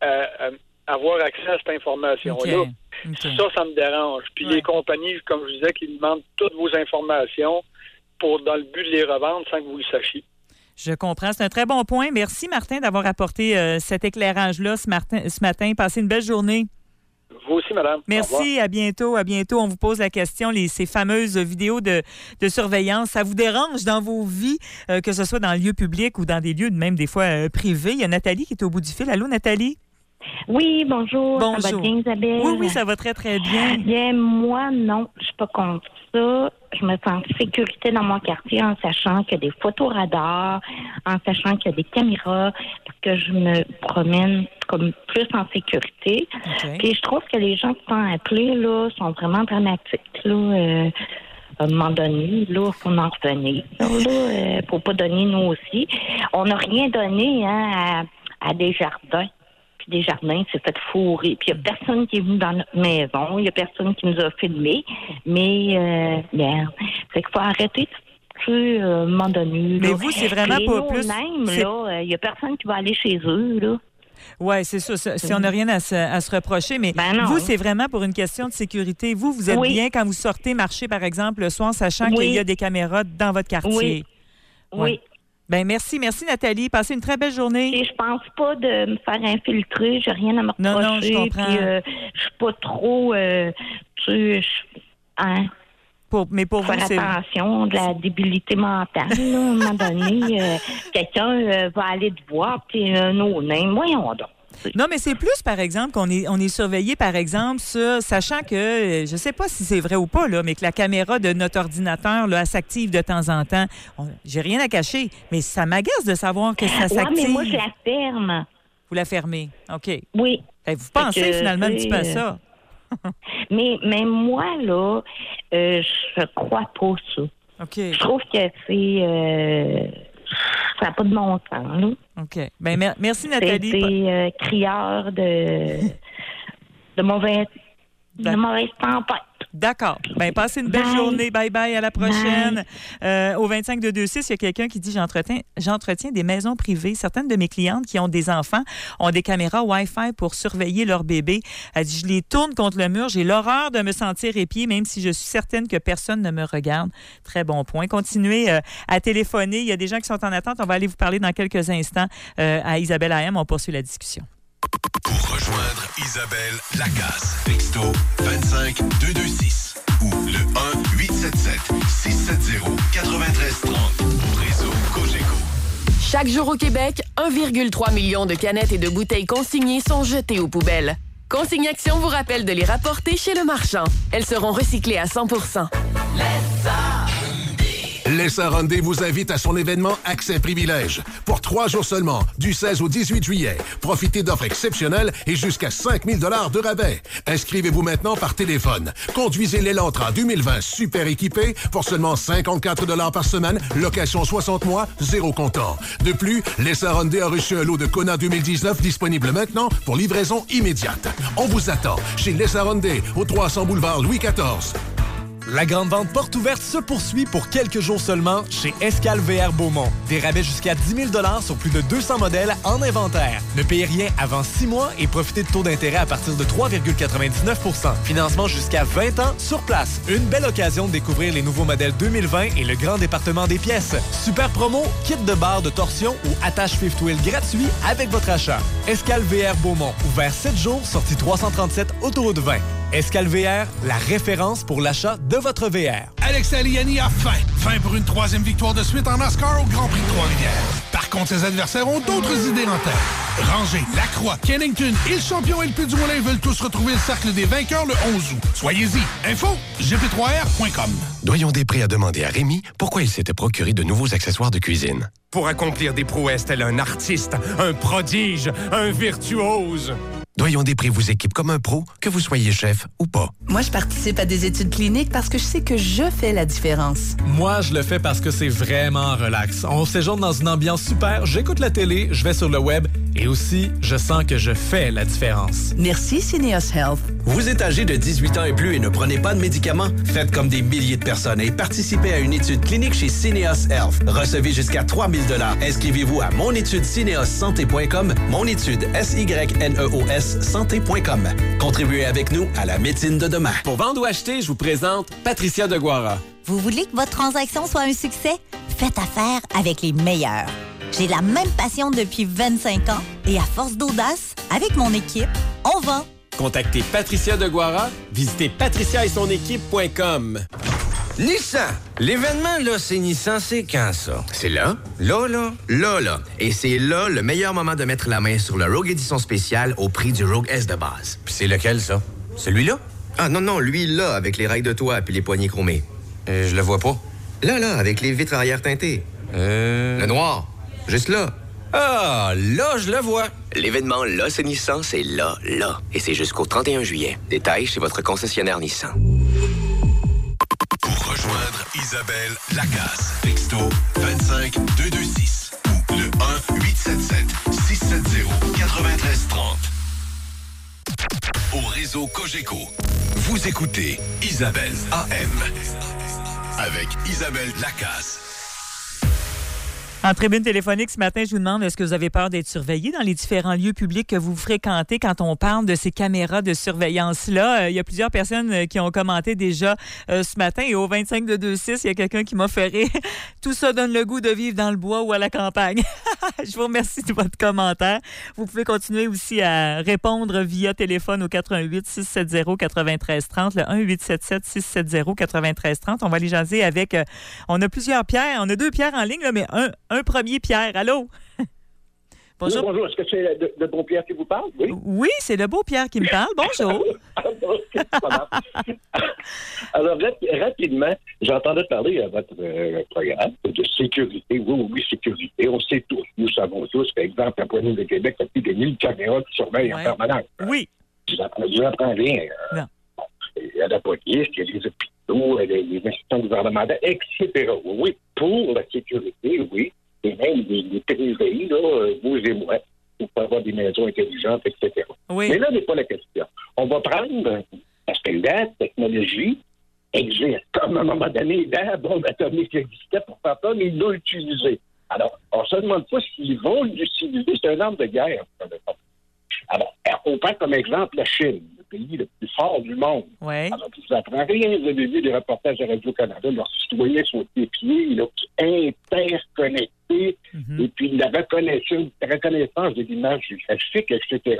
avoir accès à cette information-là. Ça me dérange. Puis les compagnies, comme je disais, qui demandent toutes vos informations dans le but de les revendre sans que vous le sachiez. Je comprends. C'est un très bon point. Merci, Martin, d'avoir apporté cet éclairage-là ce matin. Passez une belle journée. Vous aussi, madame. Merci, à bientôt. À bientôt. On vous pose la question, ces fameuses vidéos de surveillance, ça vous dérange dans vos vies, que ce soit dans le lieu public ou dans des lieux même des fois privés? Il y a Nathalie qui est au bout du fil. Allô, Nathalie? Oui, bonjour. Bonjour. Ça va bien, Isabelle? Oui, ça va très, très bien. Bien, moi, non, je suis pas contre ça. Je me sens en sécurité dans mon quartier en sachant qu'il y a des photoradars, en sachant qu'il y a des caméras, parce que je me promène comme plus en sécurité. Okay. Puis je trouve que les gens qui sont appelés, là, sont vraiment dramatiques, là. À un moment donné, là, il faut en revenir. Là, faut pas donner, nous aussi. On n'a rien donné, hein, à Desjardins. Desjardins s'est fait fourrer. Puis il n'y a personne qui est venu dans notre maison. Il n'y a personne qui nous a filmé. Mais, merde. C'est qu'il faut arrêter à un moment donné. Mais vous, c'est vraiment pas plus... Il n'y a personne qui va aller chez eux, là. Oui, c'est ça. Si on n'a rien à se reprocher, mais vous, c'est vraiment pour une question de sécurité. Vous êtes bien quand vous sortez marcher, par exemple, le soir, sachant qu'il y a des caméras dans votre quartier. Oui. Ben merci Nathalie. Passez une très belle journée. Et je pense pas de me faire infiltrer. J'ai rien à me reprocher. Non, je comprends. Puis, je suis pas trop... mais pour faire vous, c'est... attention, de la débilité mentale. Là, à un moment donné, quelqu'un va aller te voir, puis non, voyons donc. Non, mais c'est plus, par exemple, qu'on est surveillé, par exemple, sachant que, je sais pas si c'est vrai ou pas, là, mais que la caméra de notre ordinateur, là, elle s'active de temps en temps. J'ai rien à cacher, mais ça m'agace de savoir que ça s'active. Oui, mais moi, je la ferme. Vous la fermez, OK. Oui. Vous pensez finalement un petit peu à ça? mais moi, là, je crois pas ça. OK. Je trouve que c'est... ça n'a pas de bon sens, là. OK. Ben, merci, Nathalie. C'est des crieurs de mauvaise tempête. D'accord. Ben, passez une belle journée. Bye-bye. À la prochaine. Au 25 226, il y a quelqu'un qui dit j'entretiens des maisons privées. Certaines de mes clientes qui ont des enfants ont des caméras Wi-Fi pour surveiller leur bébé. Elle dit je les tourne contre le mur. J'ai l'horreur de me sentir épiée, même si je suis certaine que personne ne me regarde. Très bon point. Continuez à téléphoner. Il y a des gens qui sont en attente. On va aller vous parler dans quelques instants à Isabelle AM. On poursuit la discussion. Pour rejoindre Isabelle Lacasse, texto 25 226 ou le 1-877-670-9330 au réseau Cogeco. Chaque jour au Québec, 1,3 million de canettes et de bouteilles consignées sont jetées aux poubelles. Consignation vous rappelle de les rapporter chez le marchand. Elles seront recyclées à 100%. Lessa Hyundai vous invite à son événement Accès Privilège. Pour 3 jours seulement, du 16 au 18 juillet. Profitez d'offres exceptionnelles et jusqu'à 5 000 $ de rabais. Inscrivez-vous maintenant par téléphone. Conduisez l'Elantra 2020 super équipé pour seulement 54 $ par semaine, location 60 mois, 0 comptant. De plus, Lessa Hyundai a reçu un lot de Kona 2019 disponible maintenant pour livraison immédiate. On vous attend chez Lessa Hyundai au 300 boulevard Louis XIV. La grande vente porte ouverte se poursuit pour quelques jours seulement chez Escale VR Beaumont. Des rabais jusqu'à 10 000 $ sur plus de 200 modèles en inventaire. Ne payez rien avant 6 mois et profitez de taux d'intérêt à partir de 3,99 %. Financement jusqu'à 20 ans sur place. Une belle occasion de découvrir les nouveaux modèles 2020 et le grand département des pièces. Super promo, kit de barre de torsion ou attache fifth wheel gratuit avec votre achat. Escale VR Beaumont, ouvert 7 jours, sortie 337 autoroute 20. Escale VR, la référence pour l'achat de votre VR. Alex Aliani a faim. Faim pour une 3e victoire de suite en NASCAR au Grand Prix de Trois-Rivières. Par contre, ses adversaires ont d'autres idées en tête. Rangers, Lacroix, Kennington et le champion LP du Moulin veulent tous retrouver le cercle des vainqueurs le 11 août. Soyez-y. Info, gp3r.com. Doyon Després a demandé à Rémi pourquoi il s'était procuré de nouveaux accessoires de cuisine. Pour accomplir des prouesses tel un artiste, un prodige, un virtuose. Doyon Després vous équipe comme un pro, que vous soyez chef ou pas. Moi, je participe à des études cliniques parce que je sais que je fais la différence. Moi, je le fais parce que c'est vraiment relax. On séjourne dans une ambiance super, j'écoute la télé, je vais sur le web et aussi, je sens que je fais la différence. Merci, Syneos Health. Vous êtes âgé de 18 ans et plus et ne prenez pas de médicaments? Faites comme des milliers de personnes et participez à une étude clinique chez Syneos Health. Recevez jusqu'à 3 000 $. Inscrivez-vous à monétudesyneossanté.com, monétude, SYNEOS, santé.com. Contribuez avec nous à la médecine de demain. Pour vendre ou acheter, je vous présente Patricia Deguara. Vous voulez que votre transaction soit un succès? Faites affaire avec les meilleurs. J'ai la même passion depuis 25 ans et à force d'audace, avec mon équipe, on vend. Contactez Patricia Deguara, visitez patricia-et-son-équipe.com. Nissan! L'événement, là, c'est Nissan, c'est quand, ça? C'est là. Là, là? Là, là. Et c'est là le meilleur moment de mettre la main sur le Rogue Édition spéciale au prix du Rogue S de base. Puis c'est lequel, ça? Celui-là? Ah, non, lui, là, avec les rails de toit puis les poignées chromées. Je le vois pas. Là, avec les vitres arrière teintées. Le noir. Juste là. Ah, là, je le vois. L'événement Là, c'est Nissan, c'est là. Et c'est jusqu'au 31 juillet. Détails chez votre concessionnaire Nissan. Pour rejoindre Isabelle Lacasse, texto 25 226 ou le 1-877-670-9330. Au réseau Cogeco, vous écoutez Isabelle AM avec Isabelle Lacasse. En tribune téléphonique ce matin, je vous demande, est-ce que vous avez peur d'être surveillé dans les différents lieux publics que vous fréquentez quand on parle de ces caméras de surveillance-là? Il y a plusieurs personnes qui ont commenté déjà ce matin et au 25 de 26, il y a quelqu'un qui m'a fait rire. Tout ça donne le goût de vivre dans le bois ou à la campagne. Je vous remercie de votre commentaire. Vous pouvez continuer aussi à répondre via téléphone au 88-670-9330, le 1-877-670-9330. On va aller jaser avec... on a plusieurs Pierres. On a deux Pierres en ligne, là, mais un premier Pierre. Allô? Bonjour. Oui, bonjour. Est-ce que c'est le beau Pierre qui vous parle? Oui, c'est le beau Pierre qui me parle. Bonjour. Alors, rapidement, j'entendais parler à votre programme de sécurité. Oui, sécurité. On sait tous. Nous savons tous, par exemple, à Pointe de Québec, il y a plus de 1000 caméras qui surveillent en permanence. Oui. Je n'apprends rien. Non. Il y a la police, il y a les hôpitaux, les institutions gouvernementales, etc. Oui, pour la sécurité, oui. Et même les privés, là, vous et moi, pour avoir des maisons intelligentes, etc. Oui. Mais là n'est pas la question. On va prendre, parce que la technologie existe. Comme à un moment donné, la bombe atomique existait pour faire peur, mais ils l'ont utilisée. Alors, on se demande pas s'ils vont l'utiliser. C'est un arme de guerre. Alors, on prend comme exemple la Chine, le pays le plus fort du monde. Oui. Alors, je vous apprends rien. Vous avez vu des reportages de Radio-Canada, leurs citoyens sont épiés, interconnectés, et puis la reconnaissance de l'image géographique, etc.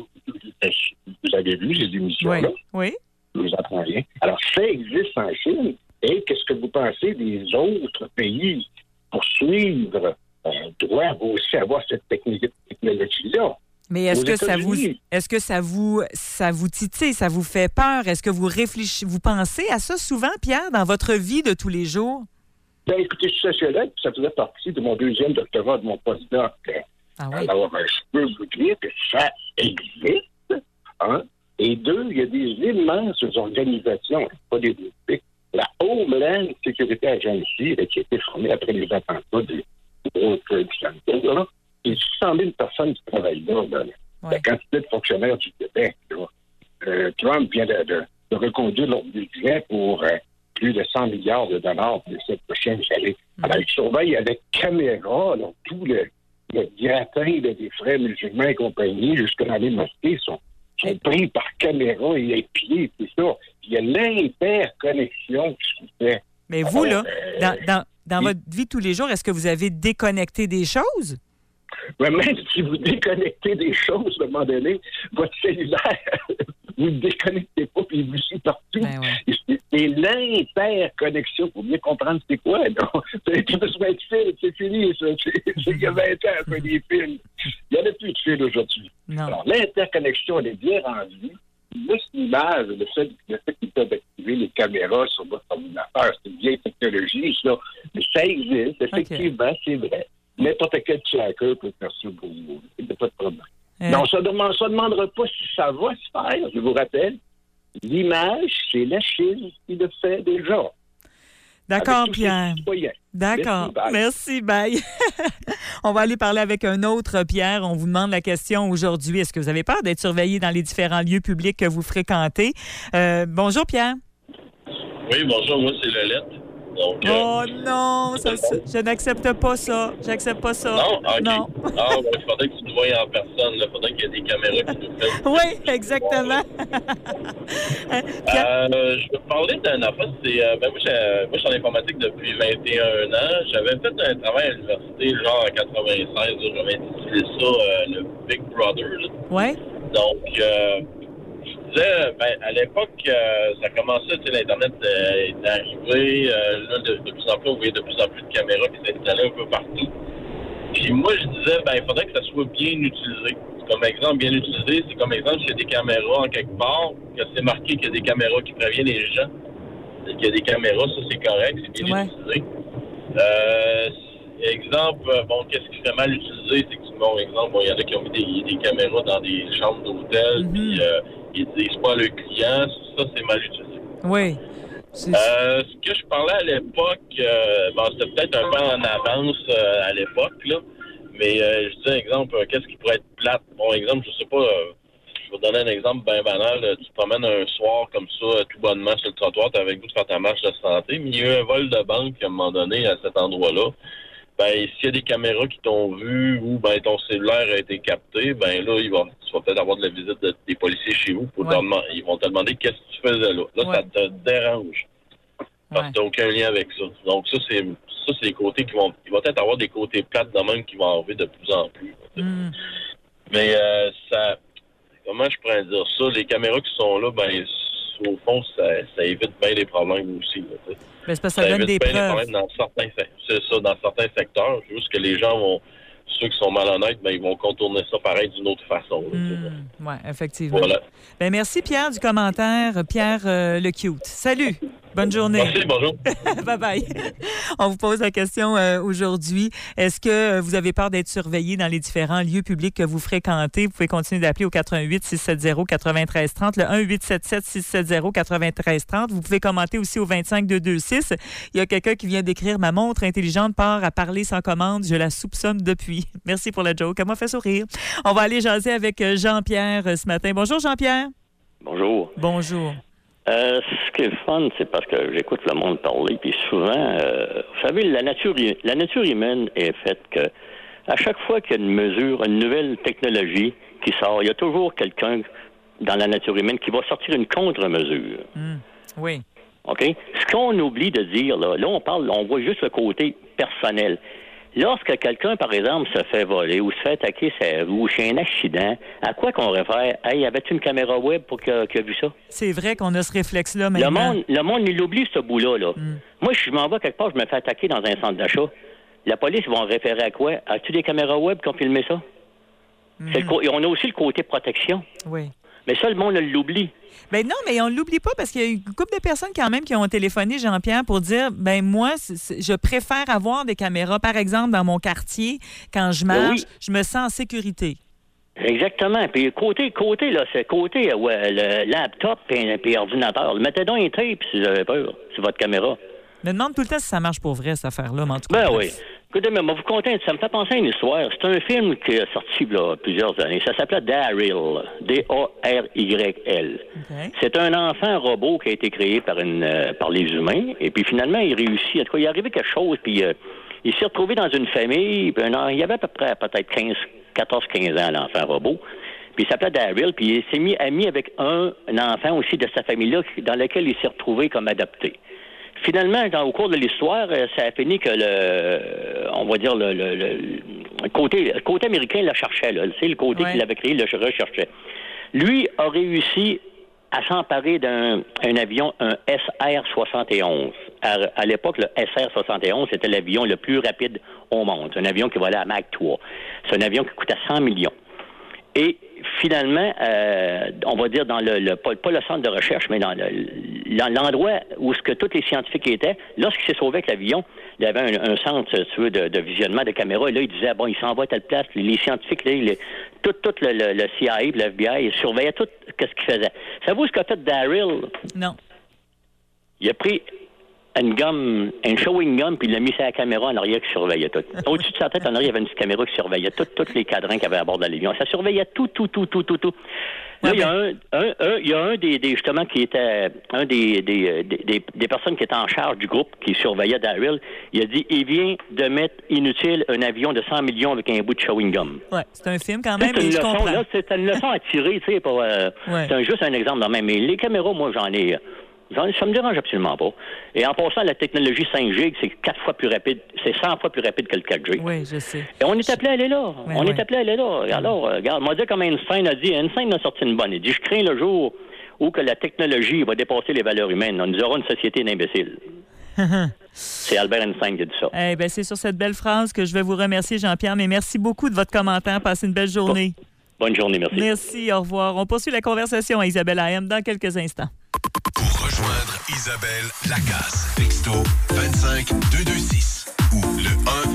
Vous avez vu ces émissions-là? Oui. Je vous apprends rien. Alors, ça existe en Chine. Et qu'est-ce que vous pensez des autres pays pour suivre doivent aussi avoir cette technologie-là? Mais est-ce que ça vous titille, ça vous fait peur? Est-ce que vous réfléchissez, vous pensez à ça souvent, Pierre, dans votre vie de tous les jours? Bien, écoutez, je suis sociologue, ça faisait partie de mon deuxième doctorat, de mon postdoc. Ah oui? Alors, je peux vous dire que ça existe, hein? Et deux, il y a des immenses organisations, pas des groupes. La Homeland Security Agency, qui a été formée après les attentats du World Trade Center, là. Il y a 600 000 personnes qui travaillent là, la quantité de fonctionnaires du Québec. Trump vient de reconduire leur budget pour plus de 100 milliards de dollars pour ces prochaines années. Alors, ils surveillent avec caméra tout le gratin des frères musulmans et compagnie, jusque dans les mosquées, sont pris par caméra et épiés, tout ça. Il y a l'interconnexion qui se fait. Mais vous, là, dans votre vie de tous les jours, est-ce que vous avez déconnecté des choses? Mais même si vous déconnectez des choses, à un moment donné, votre cellulaire, vous ne le déconnectez pas, puis vous suit partout. Ben ouais. Et l'interconnexion, pour bien comprendre c'est quoi, non? Tu peux se mettre fil, c'est fini, ça. Il y a 20 ans, un peu des fils. Il n'y en a plus de fil aujourd'hui. Alors, l'interconnexion, elle est bien rendue. Juste l'image, le fait qu'ils peuvent activer les caméras sur votre ordinateur, c'est une vieille technologie, ça. Mais ça existe, effectivement, c'est vrai. N'importe quel tracker peut faire ça pour vous. Il n'y a pas de problème. Non, ça ne demandera pas si ça va se faire, je vous rappelle. L'image, c'est la Chine qui le fait déjà. D'accord, Pierre. D'accord. Merci, bye. On va aller parler avec un autre Pierre. On vous demande la question aujourd'hui. Est-ce que vous avez peur d'être surveillé dans les différents lieux publics que vous fréquentez? Bonjour, Pierre. Oui, bonjour. Moi, c'est Lolette. Donc, oh non, je n'accepte pas ça. J'accepte pas ça. Non? Okay. Non. Ah, il faudrait que tu te voies en personne. Il faudrait qu'il y ait des caméras qui nous fassent. Oui, exactement. Je veux parler d'un affaire. Moi, je suis en informatique depuis 21 ans. J'avais fait un travail à l'université, genre en 96. J'avais intitulé ça le Big Brother. Oui. Donc, disais, à l'époque, ça commençait, l'Internet est arrivé. Là, de plus en plus, on voyait de plus en plus de caméras qui s'installaient un peu partout. Puis moi, je disais, il faudrait que ça soit bien utilisé. Comme exemple, bien utilisé, c'est comme exemple, s'il y a des caméras en quelque part, que c'est marqué qu'il y a des caméras qui préviennent les gens, et qu'il y a des caméras, ça c'est correct, c'est bien utilisé. Exemple, qu'est-ce qui serait mal utilisé, c'est que, exemple, il y en a qui ont mis des caméras dans des chambres d'hôtel, puis ils disent pas à le client, ça c'est mal utilisé. Oui. Ce que je parlais à l'époque, c'était peut-être un peu en avance à l'époque, là. Mais je dis un exemple, qu'est-ce qui pourrait être plate? Bon, exemple, je sais pas, je vais donner un exemple bien banal. Tu te promènes un soir comme ça, tout bonnement sur le trottoir, tu as avec vous de faire ta marche de santé, mais il y a eu un vol de banque à un moment donné à cet endroit-là. S'il y a des caméras qui t'ont vu ou ton cellulaire a été capté, là, tu vas peut-être avoir de la visite des policiers chez vous. Ils vont te demander qu'est-ce que tu faisais là. Là, ça te dérange. Parce que tu n'as aucun lien avec ça. Donc, ça, c'est les côtés qui vont... Il va peut-être avoir des côtés plates de même qui vont arriver de plus en plus. Mais ça... Comment je pourrais dire ça? Les caméras qui sont là, au fond, ça évite bien les problèmes aussi. Là, c'est parce que ça donne des preuves. Dans certains secteurs. Juste que les gens vont... Ceux qui sont malhonnêtes, ils vont contourner ça pareil d'une autre façon. Oui, effectivement. Voilà. Merci, Pierre, du commentaire. Pierre le Cute. Salut. Bonne journée. Merci, bonjour. Bye-bye. On vous pose la question aujourd'hui. Est-ce que vous avez peur d'être surveillé dans les différents lieux publics que vous fréquentez? Vous pouvez continuer d'appeler au 88-670-9330, le 1-877-670-9330. Vous pouvez commenter aussi au 25226. Il y a quelqu'un qui vient d'écrire « Ma montre intelligente part à parler sans commande. Je la soupçonne depuis. » Merci pour la joke. Elle m'a fait sourire. On va aller jaser avec Jean-Pierre ce matin. Bonjour, Jean-Pierre. Bonjour. Bonjour. Ce qui est le fun, c'est parce que j'écoute le monde parler, puis souvent, vous savez, la nature humaine est faite que à chaque fois qu'il y a une mesure, une nouvelle technologie qui sort, il y a toujours quelqu'un dans la nature humaine qui va sortir une contre-mesure. Oui. OK? Ce qu'on oublie de dire, là on voit juste le côté personnel. Lorsque quelqu'un, par exemple, se fait voler ou se fait attaquer sa roue ou chez un accident, à quoi qu'on réfère? Hey, y avait-tu une caméra web pour qui a vu ça? C'est vrai qu'on a ce réflexe-là maintenant. Le monde, il oublie ce bout-là. Là. Moi, je m'en vais quelque part, je me fais attaquer dans un centre d'achat. La police, ils vont référer à quoi? As-tu des caméras web qui ont filmé ça? Et on a aussi le côté protection. Oui. Mais ça, le monde l'oublie. Non, mais on ne l'oublie pas parce qu'il y a une couple de personnes quand même qui ont téléphoné, Jean-Pierre, pour dire, moi, je préfère avoir des caméras, par exemple, dans mon quartier. Quand je marche, je me sens en sécurité. Exactement. Puis côté là, c'est côté le laptop et ordinateur. Mettez donc un tape si vous avez peur, sur votre caméra. Je me demande tout le temps si ça marche pour vrai, cette affaire-là, mais en tout cas. Oui. Écoutez, mais vous contez, ça me fait penser à une histoire. C'est un film qui est sorti il y a plusieurs années. Ça s'appelait Daryl. D-A-R-Y-L. Okay. C'est un enfant robot qui a été créé par les humains. Et puis finalement, il réussit. En tout cas, il est arrivé quelque chose. Puis il s'est retrouvé dans une famille. Puis, il y avait à peu près peut-être 14-15 ans, l'enfant robot. Puis il s'appelait Daryl. Puis il s'est mis ami avec un enfant aussi de sa famille-là dans lequel il s'est retrouvé comme adopté. Finalement, au cours de l'histoire, ça a fini que le côté américain le cherchait. C'est le côté qu'il avait créé, le recherchait. Lui a réussi à s'emparer d'un avion, un SR-71. À l'époque, le SR-71, c'était l'avion le plus rapide au monde. C'est un avion qui volait à Mach 3. C'est un avion qui coûtait 100 millions. Et finalement, on va dire pas le centre de recherche, mais dans l'endroit où tous les scientifiques étaient, lorsqu'il s'est sauvé avec l'avion, il y avait un centre, si tu veux, de visionnement de caméras, et là, il disait, il s'en va à telle place. Les scientifiques, là, tout le CIA et le FBI, ils surveillaient tout ce qu'il faisait. Savez-vous ce qu'a fait Daryl? Non. Il a pris une showing gum, puis il l'a mis sur la caméra en arrière qui surveillait tout. Au-dessus de sa tête, en arrière, il y avait une petite caméra qui surveillait tous les cadrans qu'il y avait à bord de l'avion. Ça surveillait tout. Là, il y a un des justement, qui était un des personnes qui étaient en charge du groupe, qui surveillait Daryl. Il a dit, il vient de mettre inutile un avion de 100 millions avec un bout de chewing gum. Ouais, c'est un film quand même, mais je comprends. Là, c'est une leçon à tirer, tu sais, c'est juste un exemple de même. Mais les caméras, moi, ça me dérange absolument pas. Et en passant, la technologie 5G, c'est 4 fois plus rapide, c'est 100 fois plus rapide que le 4G. Oui, je sais. Et on est appelé à aller là. Est appelé à aller là. Alors, regarde, moi, comme Einstein a dit, Einstein a sorti une bonne. Il dit, je crains le jour ou que la technologie va dépasser les valeurs humaines. Nous aurons une société d'imbéciles. C'est Albert Einstein qui a dit ça. Eh bien, c'est sur cette belle phrase que je vais vous remercier, Jean-Pierre, mais merci beaucoup de votre commentaire. Passez une belle journée. Bonne journée, merci. Merci, au revoir. On poursuit la conversation à Isabelle AM dans quelques instants. Pour rejoindre Isabelle Lacasse, texto 25 226 ou le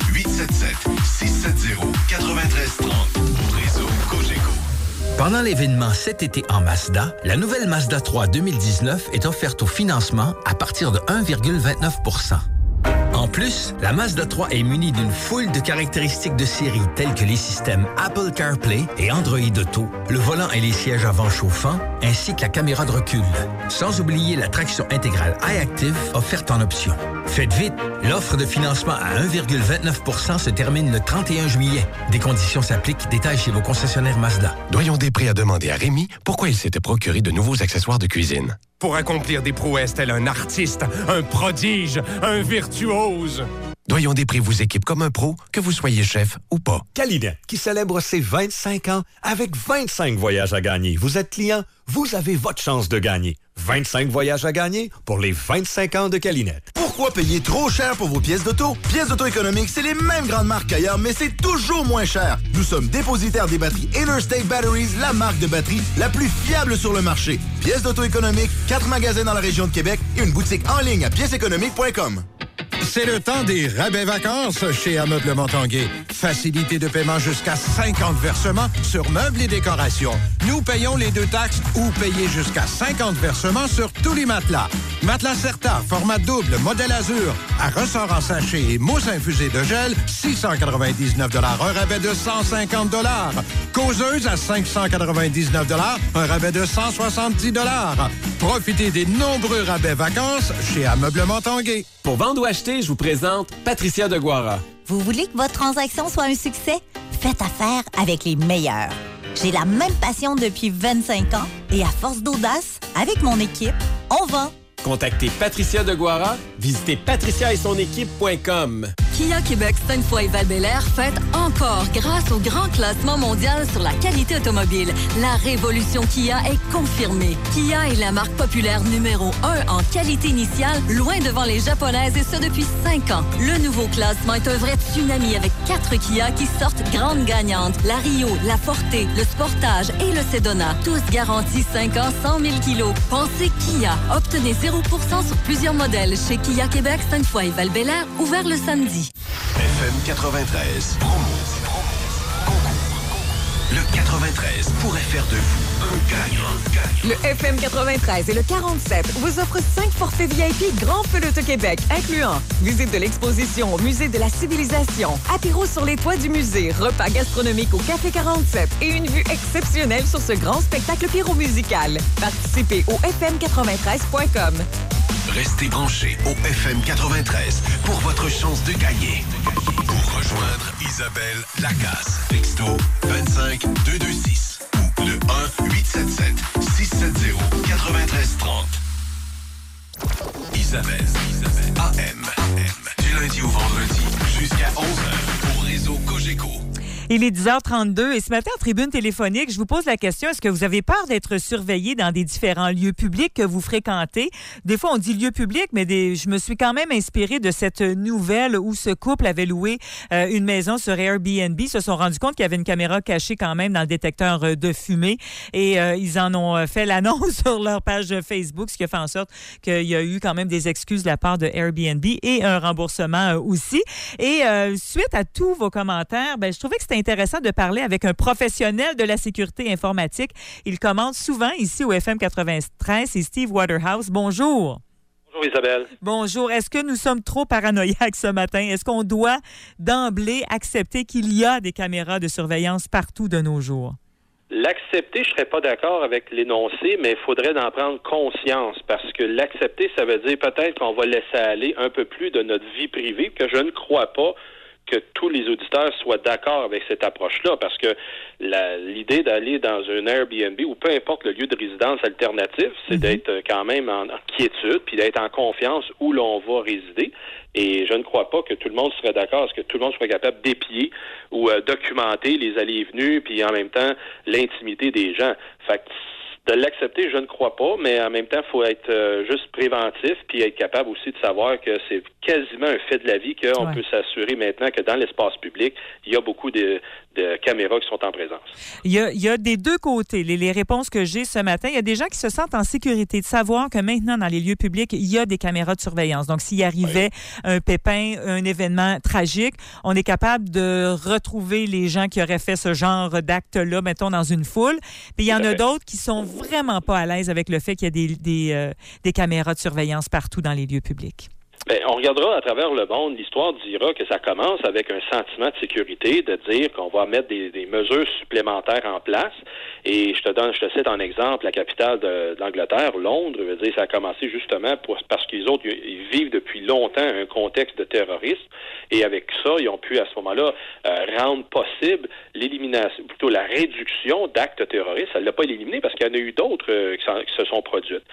1-877-670-9330 au réseau Cogeco. Pendant l'événement cet été en Mazda, la nouvelle Mazda 3 2019 est offerte au financement à partir de 1,29 %. En plus, la Mazda 3 est munie d'une foule de caractéristiques de série telles que les systèmes Apple CarPlay et Android Auto, le volant et les sièges avant chauffants, ainsi que la caméra de recul. Sans oublier la traction intégrale iActive offerte en option. Faites vite, l'offre de financement à 1,29 % se termine le 31 juillet. Des conditions s'appliquent, détails chez vos concessionnaires Mazda. Doyon Després a demandé à Rémi pourquoi il s'était procuré de nouveaux accessoires de cuisine. Pour accomplir des prouesses tel un artiste, un prodige, un virtuose. Doyon Després vous équipe comme un pro, que vous soyez chef ou pas. Calinette, qui célèbre ses 25 ans avec 25 voyages à gagner. Vous êtes client, vous avez votre chance de gagner. 25 voyages à gagner pour les 25 ans de Calinette. Pourquoi payer trop cher pour vos pièces d'auto? Pièces d'auto économiques, c'est les mêmes grandes marques qu'ailleurs, mais c'est toujours moins cher. Nous sommes dépositaires des batteries Interstate Batteries, la marque de batterie la plus fiable sur le marché. Pièces d'auto économiques, 4 magasins dans la région de Québec et une boutique en ligne à pièceséconomiques.com. C'est le temps des rabais vacances chez Ameublement Tanguay. Facilité de paiement jusqu'à 50 versements sur meubles et décorations. Nous payons les 2 taxes ou payez jusqu'à 50 versements sur tous les matelas. Matelas Certa, format double, modèle Azur, à ressort en sachet et mousse infusée de gel, 699 $, un rabais de 150 $. Causeuse à 599 $, un rabais de 170 $. Profitez des nombreux rabais vacances chez Ameublement Tanguay. Pour vendre ou acheter, je vous présente Patricia Deguara. Vous voulez que votre transaction soit un succès? Faites affaire avec les meilleurs. J'ai la même passion depuis 25 ans et à force d'audace, avec mon équipe, on vend. Contactez Patricia Deguara, visitez patricia-et-son-équipe.com. Kia Québec Sainte-Foy et Val-Bélair fête encore grâce au grand classement mondial sur la qualité automobile. La révolution Kia est confirmée. Kia est la marque populaire numéro 1 en qualité initiale, loin devant les japonaises et ce depuis 5 ans. Le nouveau classement est un vrai tsunami avec 4 Kia qui sortent grandes gagnantes. La Rio, la Forte, le Sportage et le Sedona. Tous garantis 5 ans, 100 000 kilos. Pensez Kia. Obtenez 0% sur plusieurs modèles chez Kia Québec Sainte-Foy et Val-Bélair, ouvert le samedi. FM 93, promo. Le 93 pourrait faire de vous un gagnant. Le FM 93 et le 47 vous offrent 5 forfaits VIP Grand Feu de Québec, incluant visite de l'exposition au Musée de la Civilisation, apéro sur les toits du musée, repas gastronomiques au Café 47 et une vue exceptionnelle sur ce grand spectacle pyromusical. Participez au fm93.com. Restez branchés au FM 93 pour votre chance de gagner. Pour rejoindre Isabelle Lacasse, texto 25 226 ou le 1-877-670-9330. Isabelle AM. Du lundi au vendredi jusqu'à 11h au réseau Cogeco. Il est 10h32 et ce matin, en tribune téléphonique, je vous pose la question, est-ce que vous avez peur d'être surveillé dans des différents lieux publics que vous fréquentez? Des fois, on dit lieu public, mais je me suis quand même inspirée de cette nouvelle où ce couple avait loué une maison sur Airbnb. Ils se sont rendus compte qu'il y avait une caméra cachée quand même dans le détecteur de fumée et ils en ont fait l'annonce sur leur page Facebook, ce qui a fait en sorte qu'il y a eu quand même des excuses de la part de Airbnb et un remboursement aussi. Et suite à tous vos commentaires, je trouvais que c'était intéressant de parler avec un professionnel de la sécurité informatique. Il commande souvent ici au FM 93. C'est Steve Waterhouse. Bonjour. Bonjour Isabelle. Bonjour. Est-ce que nous sommes trop paranoïaques ce matin? Est-ce qu'on doit d'emblée accepter qu'il y a des caméras de surveillance partout de nos jours? L'accepter, je ne serais pas d'accord avec l'énoncé, mais il faudrait en prendre conscience parce que l'accepter, ça veut dire peut-être qu'on va laisser aller un peu plus de notre vie privée, que je ne crois pas que tous les auditeurs soient d'accord avec cette approche-là, parce que l'idée d'aller dans un Airbnb ou peu importe le lieu de résidence alternatif, c'est d'être quand même en quiétude, puis d'être en confiance où l'on va résider. Et je ne crois pas que tout le monde serait d'accord, est-ce que tout le monde serait capable d'épier ou documenter les allées et venues, puis en même temps l'intimité des gens. Fait que De l'accepter, je ne crois pas, mais en même temps, il faut être juste préventif puis être capable aussi de savoir que c'est quasiment un fait de la vie qu'on peut s'assurer maintenant que dans l'espace public, il y a beaucoup de caméras qui sont en présence. Il y a des deux côtés. Les réponses que j'ai ce matin, il y a des gens qui se sentent en sécurité de savoir que maintenant, dans les lieux publics, il y a des caméras de surveillance. Donc, s'il arrivait un pépin, un événement tragique, on est capable de retrouver les gens qui auraient fait ce genre d'acte-là, mettons, dans une foule. Puis, il y en a d'autres qui sont vraiment pas à l'aise avec le fait qu'il y a des caméras de surveillance partout dans les lieux publics. Bien, on regardera à travers le monde. L'histoire dira que ça commence avec un sentiment de sécurité, de dire qu'on va mettre des mesures supplémentaires en place. Et je te cite en exemple la capitale de l'Angleterre, Londres. Je veux dire, ça a commencé justement parce qu'ils autres, ils vivent depuis longtemps un contexte de terrorisme. Et avec ça, ils ont pu à ce moment-là rendre possible l'élimination, plutôt la réduction d'actes terroristes. Ça ne l'a pas éliminé parce qu'il y en a eu d'autres qui se sont produites.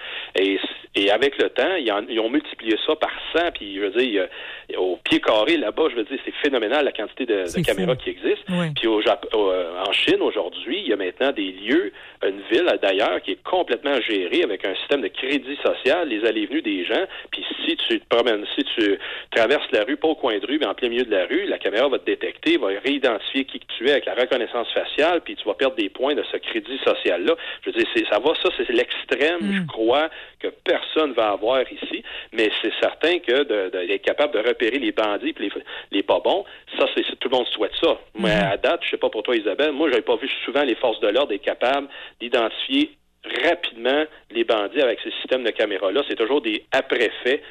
Et avec le temps, ils ont multiplié ça par 100. Puis, je veux dire, au pied carré, là-bas, je veux dire, c'est phénoménal la quantité de caméras qui existent. Oui. Puis, en Chine, aujourd'hui, il y a maintenant des lieux, une ville, d'ailleurs, qui est complètement gérée avec un système de crédit social, les allées et venues des gens. Puis, si tu te promènes, si tu traverses la rue, pas au coin de rue, mais en plein milieu de la rue, la caméra va te détecter, va réidentifier qui que tu es avec la reconnaissance faciale, puis tu vas perdre des points de ce crédit social-là. Je veux dire, ça, c'est l'extrême, je crois, que personne va avoir ici. Mais c'est certain que d'être capable de repérer les bandits et les pas bons, ça, tout le monde souhaite ça. Mais à date, je sais pas pour toi, Isabelle, moi, j'avais pas vu souvent les forces de l'ordre être capables d'identifier rapidement les bandits avec ces systèmes de caméras-là. C'est toujours des après-faits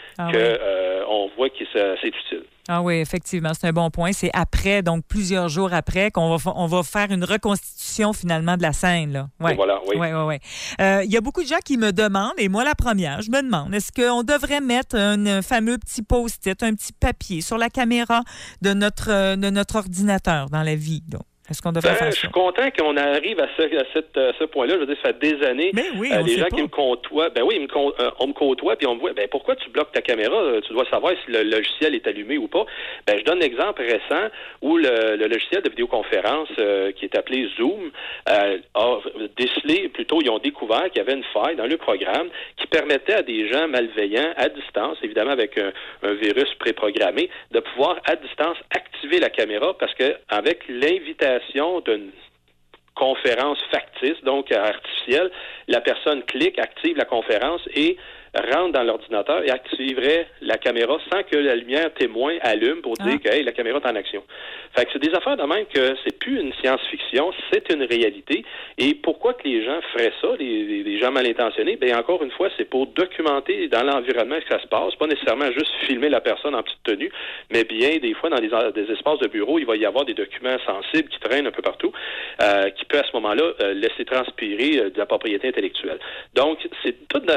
on voit que c'est utile. Ah oui, effectivement, c'est un bon point. C'est après, donc plusieurs jours après, qu'on va faire une reconstitution finalement de la scène. Là. Ouais. Voilà, oui. Il y a beaucoup de gens qui me demandent, et moi la première, je me demande, est-ce qu'on devrait mettre un fameux petit post-it, un petit papier sur la caméra de notre ordinateur dans la vie, là? Est-ce qu'on devrait faire ça? Je suis content qu'on arrive à ce point-là. Je veux dire, ça fait des années. Mais oui, les gens qui me côtoient, on me côtoie, puis on me voit, pourquoi tu bloques ta caméra? Tu dois savoir si le logiciel est allumé ou pas. Je donne un exemple récent où le logiciel de vidéoconférence qui est appelé Zoom a décelé, plutôt, ils ont découvert qu'il y avait une faille dans le programme qui permettait à des gens malveillants à distance, évidemment avec un virus préprogrammé, de pouvoir à distance activer la caméra parce que avec l'invitation d'une conférence factice, donc artificielle, la personne clique, active la conférence et rentre dans l'ordinateur et activerait la caméra sans que la lumière témoin allume pour dire que la caméra est en action. Fait que c'est des affaires de même que c'est plus une science-fiction, c'est une réalité. Et pourquoi que les gens feraient ça, les gens mal intentionnés? Encore une fois, c'est pour documenter dans l'environnement ce que ça se passe, pas nécessairement juste filmer la personne en petite tenue, mais bien des fois dans des espaces de bureau, il va y avoir des documents sensibles qui traînent un peu partout, qui peut à ce moment-là laisser transpirer de la propriété intellectuelle. Donc, c'est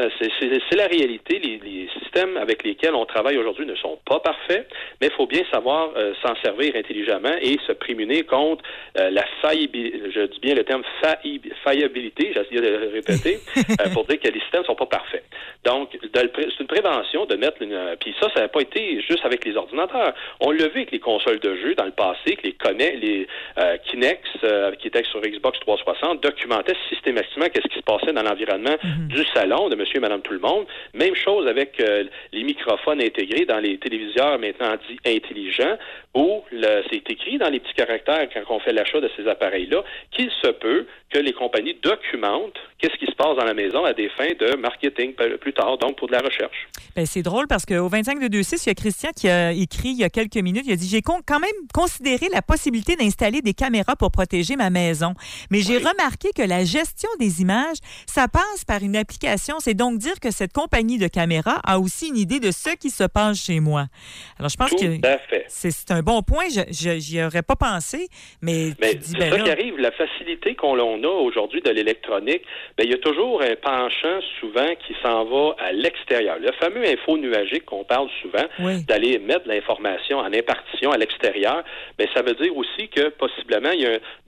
la réalité. Les systèmes avec lesquels on travaille aujourd'hui ne sont pas parfaits, mais il faut bien savoir s'en servir intelligemment et se prémunir contre la faillibilité. Je dis bien le terme faillibilité, j'ai essayé de le répéter, pour dire que les systèmes ne sont pas parfaits. Donc, c'est une prévention de mettre puis ça n'a pas été juste avec les ordinateurs. On l'a vu avec les consoles de jeux dans le passé, que les Kinect, qui étaient sur Xbox 360, documentaient systématiquement qu'est-ce qui se passait dans l'environnement du salon de monsieur et madame tout le monde. Même chose avec les microphones intégrés dans les téléviseurs maintenant dits intelligents, où c'est écrit dans les petits caractères quand on fait l'achat de ces appareils-là qu'il se peut que les compagnies documentent qu'est-ce qui se passe dans la maison à des fins de marketing plus tard, donc pour de la recherche. C'est drôle parce qu'au 25-226, il y a Christian qui a écrit il y a quelques minutes, il a dit « J'ai quand même considéré la possibilité d'installer des caméras pour protéger ma maison, mais j'ai remarqué que la gestion des images, ça passe par une application. C'est donc dire que cette compagnie de caméras a aussi une idée de ce qui se passe chez moi. » Alors, je pense que c'est un bon point. J'y aurais pas pensé, mais c'est ça qui arrive. La facilité qu'on a aujourd'hui de l'électronique, il y a toujours un penchant souvent qui s'en va à l'extérieur. Le fameux info nuagique qu'on parle souvent, d'aller mettre de l'information en impartition à l'extérieur, ça veut dire aussi que possiblement, dans le contexte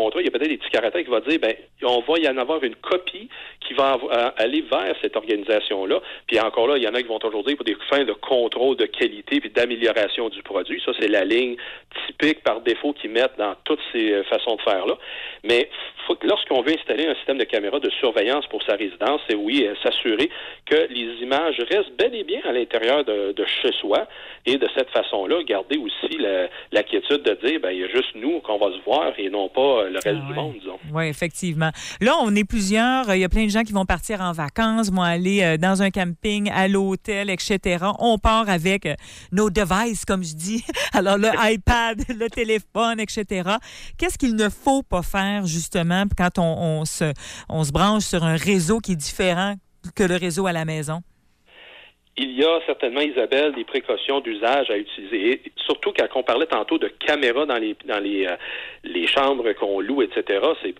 contrat, il y a peut-être des petits caractères qui vont dire, on va y en avoir une copie qui va aller vers cette organisation-là. Puis encore là, il y en a qui vont toujours dire pour des fins de contrôle de qualité puis d'amélioration du produit. Ça, c'est la ligne typique par défaut qu'ils mettent dans toutes ces façons de faire-là. Mais lorsqu'on veut installer un système de caméra de surveillance pour sa résidence, c'est s'assurer que les images restent bel et bien à l'intérieur de chez soi et de cette façon-là, garder aussi la quiétude de dire, il y a juste nous qu'on va se voir et non pas le reste du monde, disons. Oui, effectivement. Là, on est plusieurs. Il y a plein de gens qui vont partir en vacances, vont aller dans un camping, à l'hôtel, etc. On part avec nos devices, comme je dis. Alors, le iPad, le téléphone, etc. Qu'est-ce qu'il ne faut pas faire, justement, quand on se branche sur un réseau qui est différent que le réseau à la maison? Il y a certainement, Isabelle, des précautions d'usage à utiliser. Et surtout quand on parlait tantôt de caméras dans les chambres qu'on loue, etc.,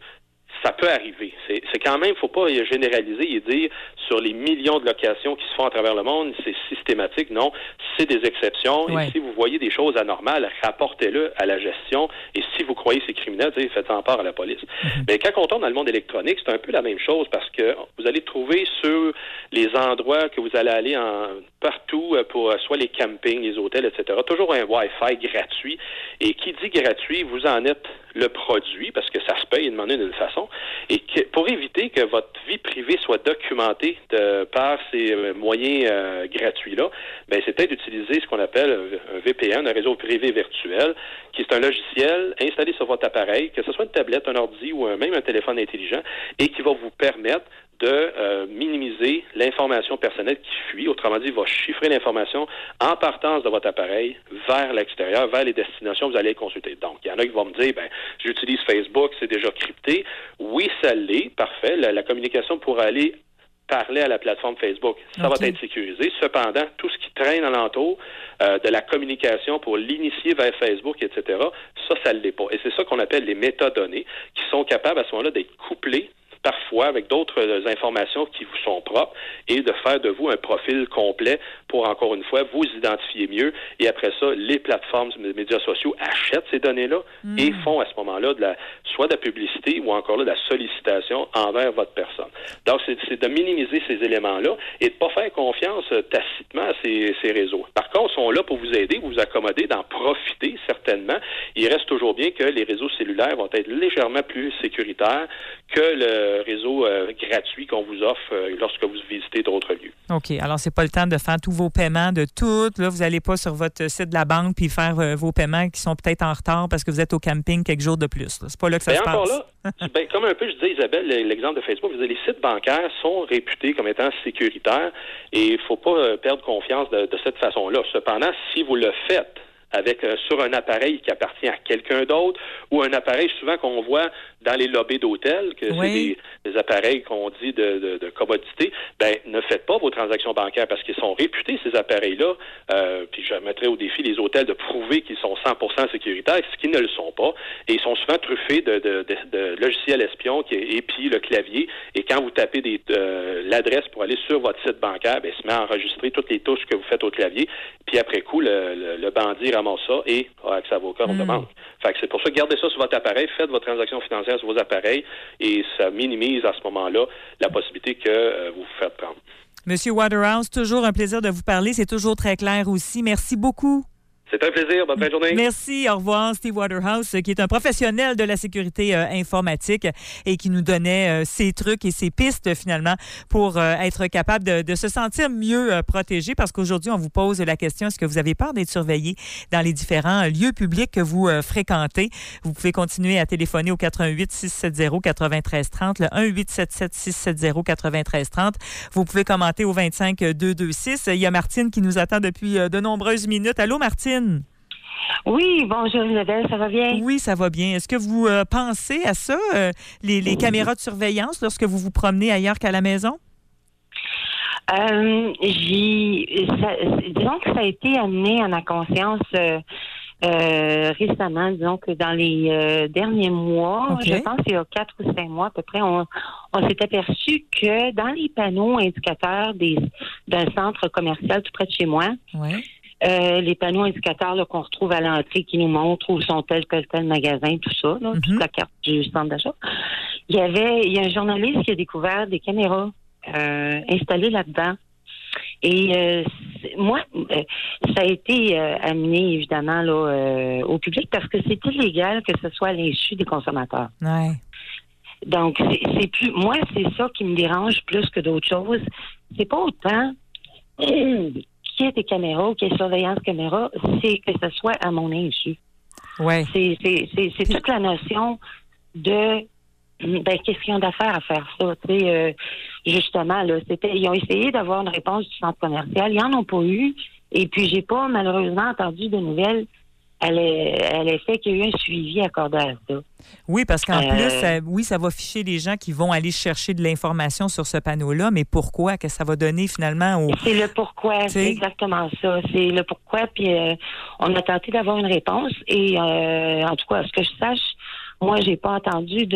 ça peut arriver. C'est quand même, faut pas généraliser et dire sur les millions de locations qui se font à travers le monde, c'est systématique. Non, c'est des exceptions. Ouais. Et si vous voyez des choses anormales, rapportez-le à la gestion. Et si vous croyez que c'est criminel, faites-en part à la police. Mais quand on tourne dans le monde électronique, c'est un peu la même chose parce que vous allez trouver sur les endroits que vous allez aller partout pour soit les campings, les hôtels, etc., toujours un Wi-Fi gratuit. Et qui dit gratuit, vous en êtes le produit parce que ça se paye de manière d'une façon. Et pour éviter que votre vie privée soit documentée par ces moyens gratuits-là, c'est peut-être d'utiliser ce qu'on appelle un VPN, un réseau privé virtuel, qui est un logiciel installé sur votre appareil, que ce soit une tablette, un ordi ou même un téléphone intelligent, et qui va vous permettre de minimiser l'information personnelle qui fuit. Autrement dit, il va chiffrer l'information en partance de votre appareil vers l'extérieur, vers les destinations que vous allez consulter. Donc, il y en a qui vont me dire, j'utilise Facebook, c'est déjà crypté. Oui, ça l'est, parfait. La communication pourra aller parler à la plateforme Facebook. Ça va être sécurisé. Cependant, tout ce qui traîne alentour de la communication pour l'initier vers Facebook, etc., ça ne l'est pas. Et c'est ça qu'on appelle les métadonnées, qui sont capables à ce moment-là d'être couplées parfois avec d'autres informations qui vous sont propres et de faire de vous un profil complet pour, encore une fois, vous identifier mieux. Et après ça, les plateformes de médias sociaux achètent ces données-là et font à ce moment-là soit de la publicité ou encore de la sollicitation envers votre personne. Donc, c'est de minimiser ces éléments-là et de ne pas faire confiance tacitement à ces réseaux. Par contre, ils sont là pour vous aider, vous accommoder, d'en profiter certainement. Il reste toujours bien que les réseaux cellulaires vont être légèrement plus sécuritaires que le réseau gratuit qu'on vous offre lorsque vous visitez d'autres lieux. OK. Alors, c'est pas le temps de faire tous vos paiements de tout. Là, vous n'allez pas sur votre site de la banque puis faire vos paiements qui sont peut-être en retard parce que vous êtes au camping quelques jours de plus. Là. C'est pas là que ça se passe. Encore là, comme un peu, je disais, Isabelle, l'exemple de Facebook, vous les sites bancaires sont réputés comme étant sécuritaires et il ne faut pas perdre confiance de cette façon-là. Cependant, si vous le faites sur un appareil qui appartient à quelqu'un d'autre ou un appareil souvent qu'on voit dans les lobbies d'hôtels, que c'est des appareils qu'on dit de commodité, ne faites pas vos transactions bancaires parce qu'ils sont réputés, ces appareils-là. Puis je mettrai au défi les hôtels de prouver qu'ils sont 100% sécuritaires, ce qui ne le sont pas. Et ils sont souvent truffés de logiciels espions qui épient le clavier. Et quand vous tapez l'adresse pour aller sur votre site bancaire, il se met à enregistrer toutes les touches que vous faites au clavier. Puis après coup, le bandit ramasse ça et a accès à vos comptes de banque. Fait que c'est pour ça, gardez ça sur votre appareil, faites votre transaction financière sur vos appareils et ça minimise à ce moment-là la possibilité que vous vous faites prendre. Monsieur Waterhouse, toujours un plaisir de vous parler. C'est toujours très clair aussi. Merci beaucoup. C'est un plaisir. Bonne fin de journée. Merci. Au revoir. Steve Waterhouse, qui est un professionnel de la sécurité informatique et qui nous donnait ses trucs et ses pistes, finalement, pour être capable de se sentir mieux protégé. Parce qu'aujourd'hui, on vous pose la question, est-ce que vous avez peur d'être surveillé dans les différents lieux publics que vous fréquentez? Vous pouvez continuer à téléphoner au 88-670-9330, le 1-877-670-9330. Vous pouvez commenter au 25-226. Il y a Martine qui nous attend depuis de nombreuses minutes. Allô, Martine? Oui, bonjour Isabelle, ça va bien? Oui, ça va bien. Est-ce que vous pensez à ça, les caméras de surveillance, lorsque vous vous promenez ailleurs qu'à la maison? Disons que ça a été amené à ma conscience récemment, disons que dans les derniers mois, je pense qu'il y a 4 ou 5 mois à peu près, on s'est aperçu que dans les panneaux indicateurs d'un centre commercial tout près de chez moi, les panneaux indicateurs là, qu'on retrouve à l'entrée qui nous montrent où sont tel magasin, tout ça, là, toute la carte du centre d'achat. Il y a un journaliste qui a découvert des caméras installées là-dedans. Et moi, ça a été amené évidemment là, au public parce que c'est illégal que ce soit à l'insu des consommateurs. Ouais. Donc, c'est plus. Moi, c'est ça qui me dérange plus que d'autres choses. C'est pas autant qui est des caméras ou qui est surveillance caméra, c'est que ce soit à mon insu. Ouais. C'est toute la notion de qu'est-ce qu'ils ont d'affaires à faire ça. Tu sais, justement, là, ils ont essayé d'avoir une réponse du centre commercial. Ils n'en ont pas eu. Et puis, j'ai pas malheureusement entendu de nouvelles à l'effet qu'il y a eu un suivi accordé à ça. Oui, parce qu'en plus, ça va ficher les gens qui vont aller chercher de l'information sur ce panneau-là, mais pourquoi? Qu'est-ce que ça va donner finalement au... C'est le pourquoi, c'est exactement ça. C'est le pourquoi, puis on a tenté d'avoir une réponse, et en tout cas, à ce que je sache, moi, j'ai pas entendu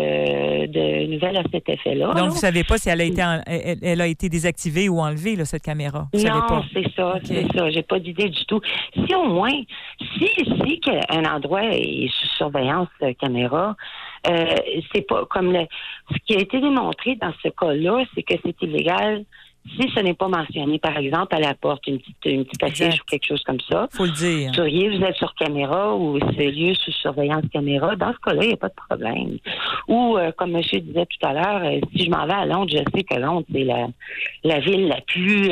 de nouvelles à cet effet-là. Donc, vous savez pas si elle a été désactivée ou enlevée, là, cette caméra? Vous savez pas? C'est ça, c'est ça. J'ai pas d'idée du tout. Si au moins, si un endroit est sous surveillance caméra, c'est pas comme ce qui a été démontré dans ce cas-là, c'est que c'est illégal si ce n'est pas mentionné, par exemple, à la porte, une petite affiche ou quelque chose comme ça. Faut le dire. Vous êtes sur caméra ou c'est lieu sous surveillance caméra. Dans ce cas-là, il n'y a pas de problème. Ou, comme monsieur disait tout à l'heure, si je m'en vais à Londres, je sais que Londres, c'est la ville la plus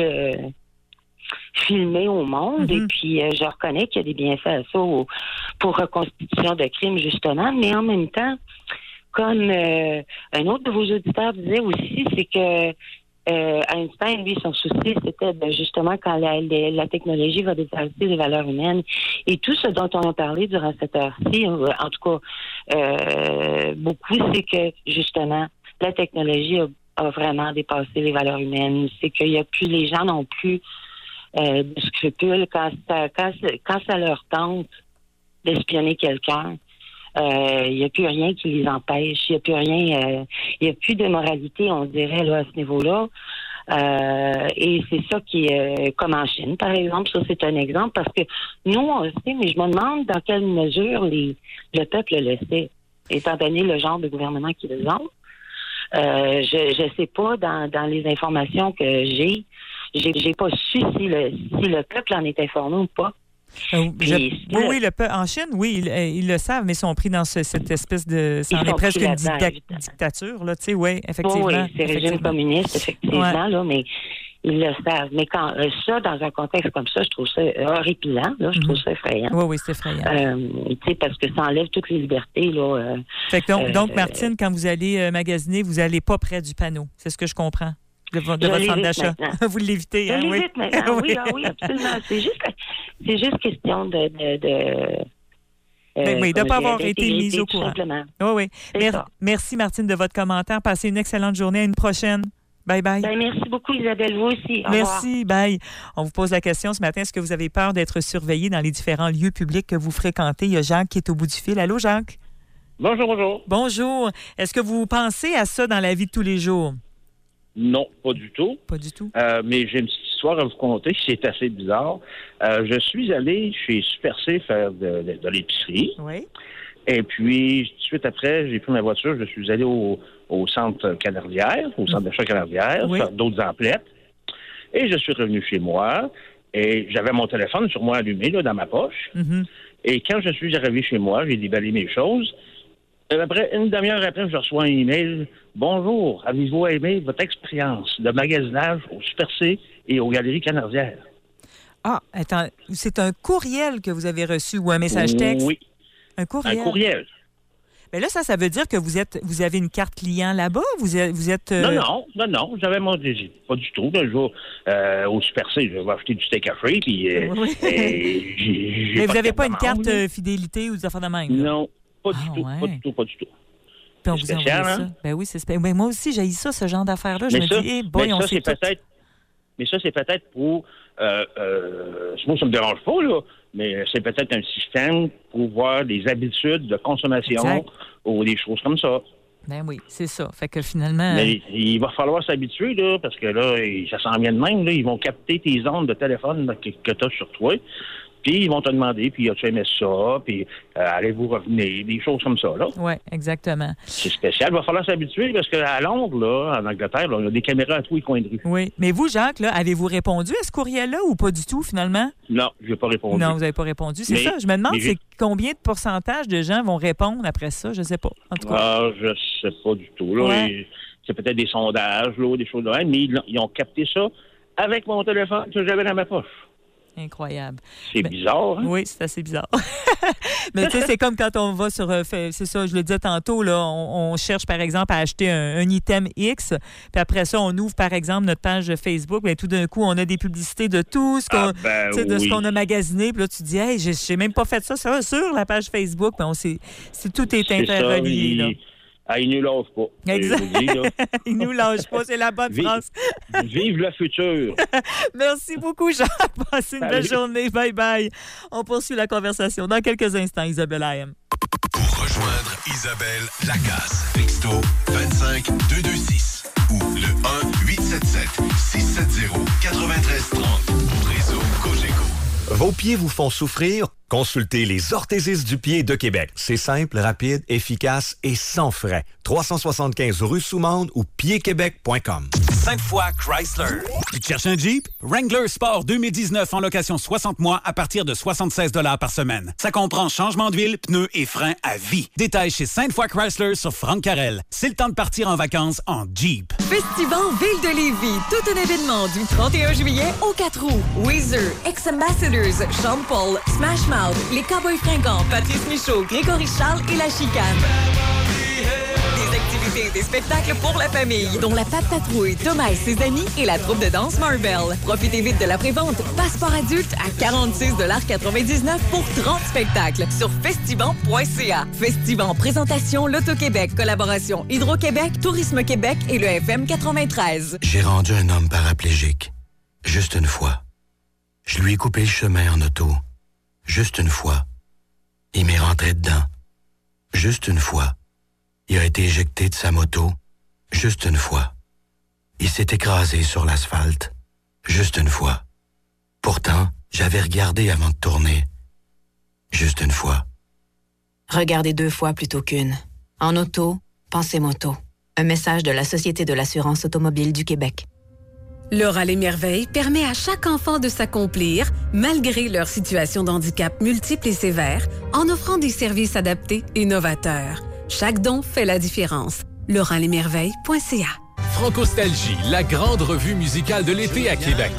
filmée au monde. Et puis, je reconnais qu'il y a des bienfaits à ça pour reconstitution de crimes, justement. Mais en même temps, comme un autre de vos auditeurs disait aussi, c'est que Einstein, lui, son souci, c'était justement quand la technologie va dépasser les valeurs humaines. Et tout ce dont on a parlé durant cette heure-ci, en tout cas, beaucoup, c'est que, justement, la technologie a vraiment dépassé les valeurs humaines. C'est qu'il y a plus, les gens n'ont plus de scrupules quand ça leur tente d'espionner quelqu'un. Il n'y a plus rien qui les empêche. Il n'y a plus rien. Il n'y a plus de moralité, on dirait, là, à ce niveau-là. Et c'est ça qui est comme en Chine, par exemple. Ça, c'est un exemple parce que nous, on le sait, mais je me demande dans quelle mesure le peuple le sait, étant donné le genre de gouvernement qu'ils ont. Je sais pas dans les informations que j'ai pas su si le peuple en est informé ou pas. Oui, en Chine, oui, ils le savent, mais ils sont pris dans cette espèce de... Ça en est presque une dictature, là, tu sais, oui, effectivement. Oui, c'est régime communiste, effectivement, là, mais ils le savent. Mais quand ça, dans un contexte comme ça, je trouve ça horripilant, là, je trouve ça effrayant. Oui, c'est effrayant. Tu sais, parce que ça enlève toutes les libertés, là. Fait que donc, Martine, quand vous allez magasiner, vous n'allez pas près du panneau, c'est ce que je comprends? De votre centre d'achat. Vous l'évitez, hein? Je l'évite maintenant, oui, absolument. C'est juste question de ne pas avoir été mise au courant. Oui. Merci, Martine, de votre commentaire. Passez une excellente journée. À une prochaine. Bye bye. Merci beaucoup, Isabelle. Vous aussi. Merci. Bye. On vous pose la question ce matin. Est-ce que vous avez peur d'être surveillé dans les différents lieux publics que vous fréquentez? Il y a Jacques qui est au bout du fil. Allô, Jacques? Bonjour. Bonjour. Est-ce que vous pensez à ça dans la vie de tous les jours? Non, pas du tout. Pas du tout. Mais j'ai une petite histoire à vous conter qui est assez bizarre. Je suis allé chez Super C faire de l'épicerie. Oui. Et puis, tout de suite après, j'ai pris ma voiture, je suis allé au centre Canardière, au centre d'achat Canardière, faire d'autres emplettes. Et je suis revenu chez moi. Et j'avais mon téléphone sur moi allumé, là, dans ma poche. Mm-hmm. Et quand je suis arrivé chez moi, j'ai déballé mes choses. Après, une demi-heure après, je reçois un email. Bonjour, avez-vous aimé votre expérience de magasinage au Super C et aux Galeries Canardières? Ah, attends, c'est un courriel que vous avez reçu ou un message texte? Oui. Un courriel? Un courriel. Mais là, ça veut dire que vous avez une carte client là-bas? Vous êtes Non, j'avais pas du tout. Là, je vais au Super C, je vais acheter du steak à frites. Puis, mais vous n'avez pas une carte fidélité ou des affaires de même? Là? Non. Pas du tout. Puis on vous envoie ça. Hein? Ben oui, c'est spécial. Ben moi aussi, j'ai ça, ce genre d'affaires-là. Je mais me dis, on sait tout. Mais ça, c'est peut-être pour... moi, ça me dérange pas, là, mais c'est peut-être un système pour voir des habitudes de consommation ou des choses comme ça. Ben oui, c'est ça. Fait que finalement... Mais il va falloir s'habituer, là, parce que là, ça s'en vient de même. Là, ils vont capter tes ondes de téléphone là, que tu as sur toi. Puis ils vont te demander, puis as-tu aimé ça, puis allez-vous revenir, des choses comme ça, là. Oui, exactement. C'est spécial. Il va falloir s'habituer, parce qu'à Londres, là, en Angleterre, là, on a des caméras à tous les coins de rue. Oui. Mais vous, Jacques, là, avez-vous répondu à ce courriel-là ou pas du tout, finalement? Non, je n'ai pas répondu. Non, vous n'avez pas répondu. C'est ça. Je me demande c'est combien de pourcentage de gens vont répondre après ça. Je ne sais pas. En tout cas. Ah, je sais pas du tout. Là. Ouais. C'est peut-être des sondages, là, des choses de même, mais ils ont capté ça avec mon téléphone que j'avais dans ma poche. Incroyable. C'est bizarre, hein? Oui, c'est assez bizarre. Mais tu sais, c'est comme quand on va sur... c'est ça, je le disais tantôt, là, on cherche, par exemple, à acheter un item X, puis après ça, on ouvre, par exemple, notre page Facebook, bien tout d'un coup, on a des publicités de tout ce qu'on, de ce qu'on a magasiné, puis là, tu te dis, hey, j'ai même pas fait ça sur la page Facebook, mais tout est interrelié, là. Ah, il nous lâche pas. Exact. Il nous lâche pas, c'est la bonne phrase. Vive le futur. Merci beaucoup, Jacques. Passez une belle journée. Bye-bye. On poursuit la conversation dans quelques instants, Isabelle AM. Pour rejoindre Isabelle Lacasse, texto 25 226 ou le 1-877-670-9330 au réseau Cogeco. Vos pieds vous font souffrir? Consultez les orthésistes du pied de Québec. C'est simple, rapide, efficace et sans frais. 375 rue Soumande ou piedquebec.com. 5 fois Chrysler. Tu te cherches un Jeep? Wrangler Sport 2019 en location 60 mois à partir de 76 $ par semaine. Ça comprend changement d'huile, pneus et freins à vie. Détail chez 5 fois Chrysler sur Franck Carrel. C'est le temps de partir en vacances en Jeep. Festival Ville de Lévis. Tout un événement du 31 juillet au 4 août. Weezer, Ex-Ambassadors, Sean Paul, Smash Mouth, les Cowboys Fringants, Patrice Michaud, Grégory Charles et La Chicane. Des activités et des spectacles pour la famille, dont la Pape Patrouille, Thomas et ses amis et la troupe de danse Marvel. Profitez vite de la prévente. Passeport adulte à 46,99 $ pour 30 spectacles sur festivan.ca. Festivan, présentation L'Auto-Québec, collaboration Hydro-Québec, Tourisme Québec et le FM 93. J'ai rendu un homme paraplégique. Juste une fois. Je lui ai coupé le chemin en auto. Juste une fois. Il m'est rentré dedans. Juste une fois. Il a été éjecté de sa moto. Juste une fois. Il s'est écrasé sur l'asphalte. Juste une fois. Pourtant, j'avais regardé avant de tourner. Juste une fois. Regardez 2 fois plutôt qu'une. En auto, pensez moto. Un message de la Société de l'assurance automobile du Québec. Le Rallye Merveille permet à chaque enfant de s'accomplir, malgré leur situation de handicap multiple et sévère, en offrant des services adaptés et novateurs. Chaque don fait la différence. LeRallyMerveille.ca. Francostalgie, la grande revue musicale de l'été à Québec.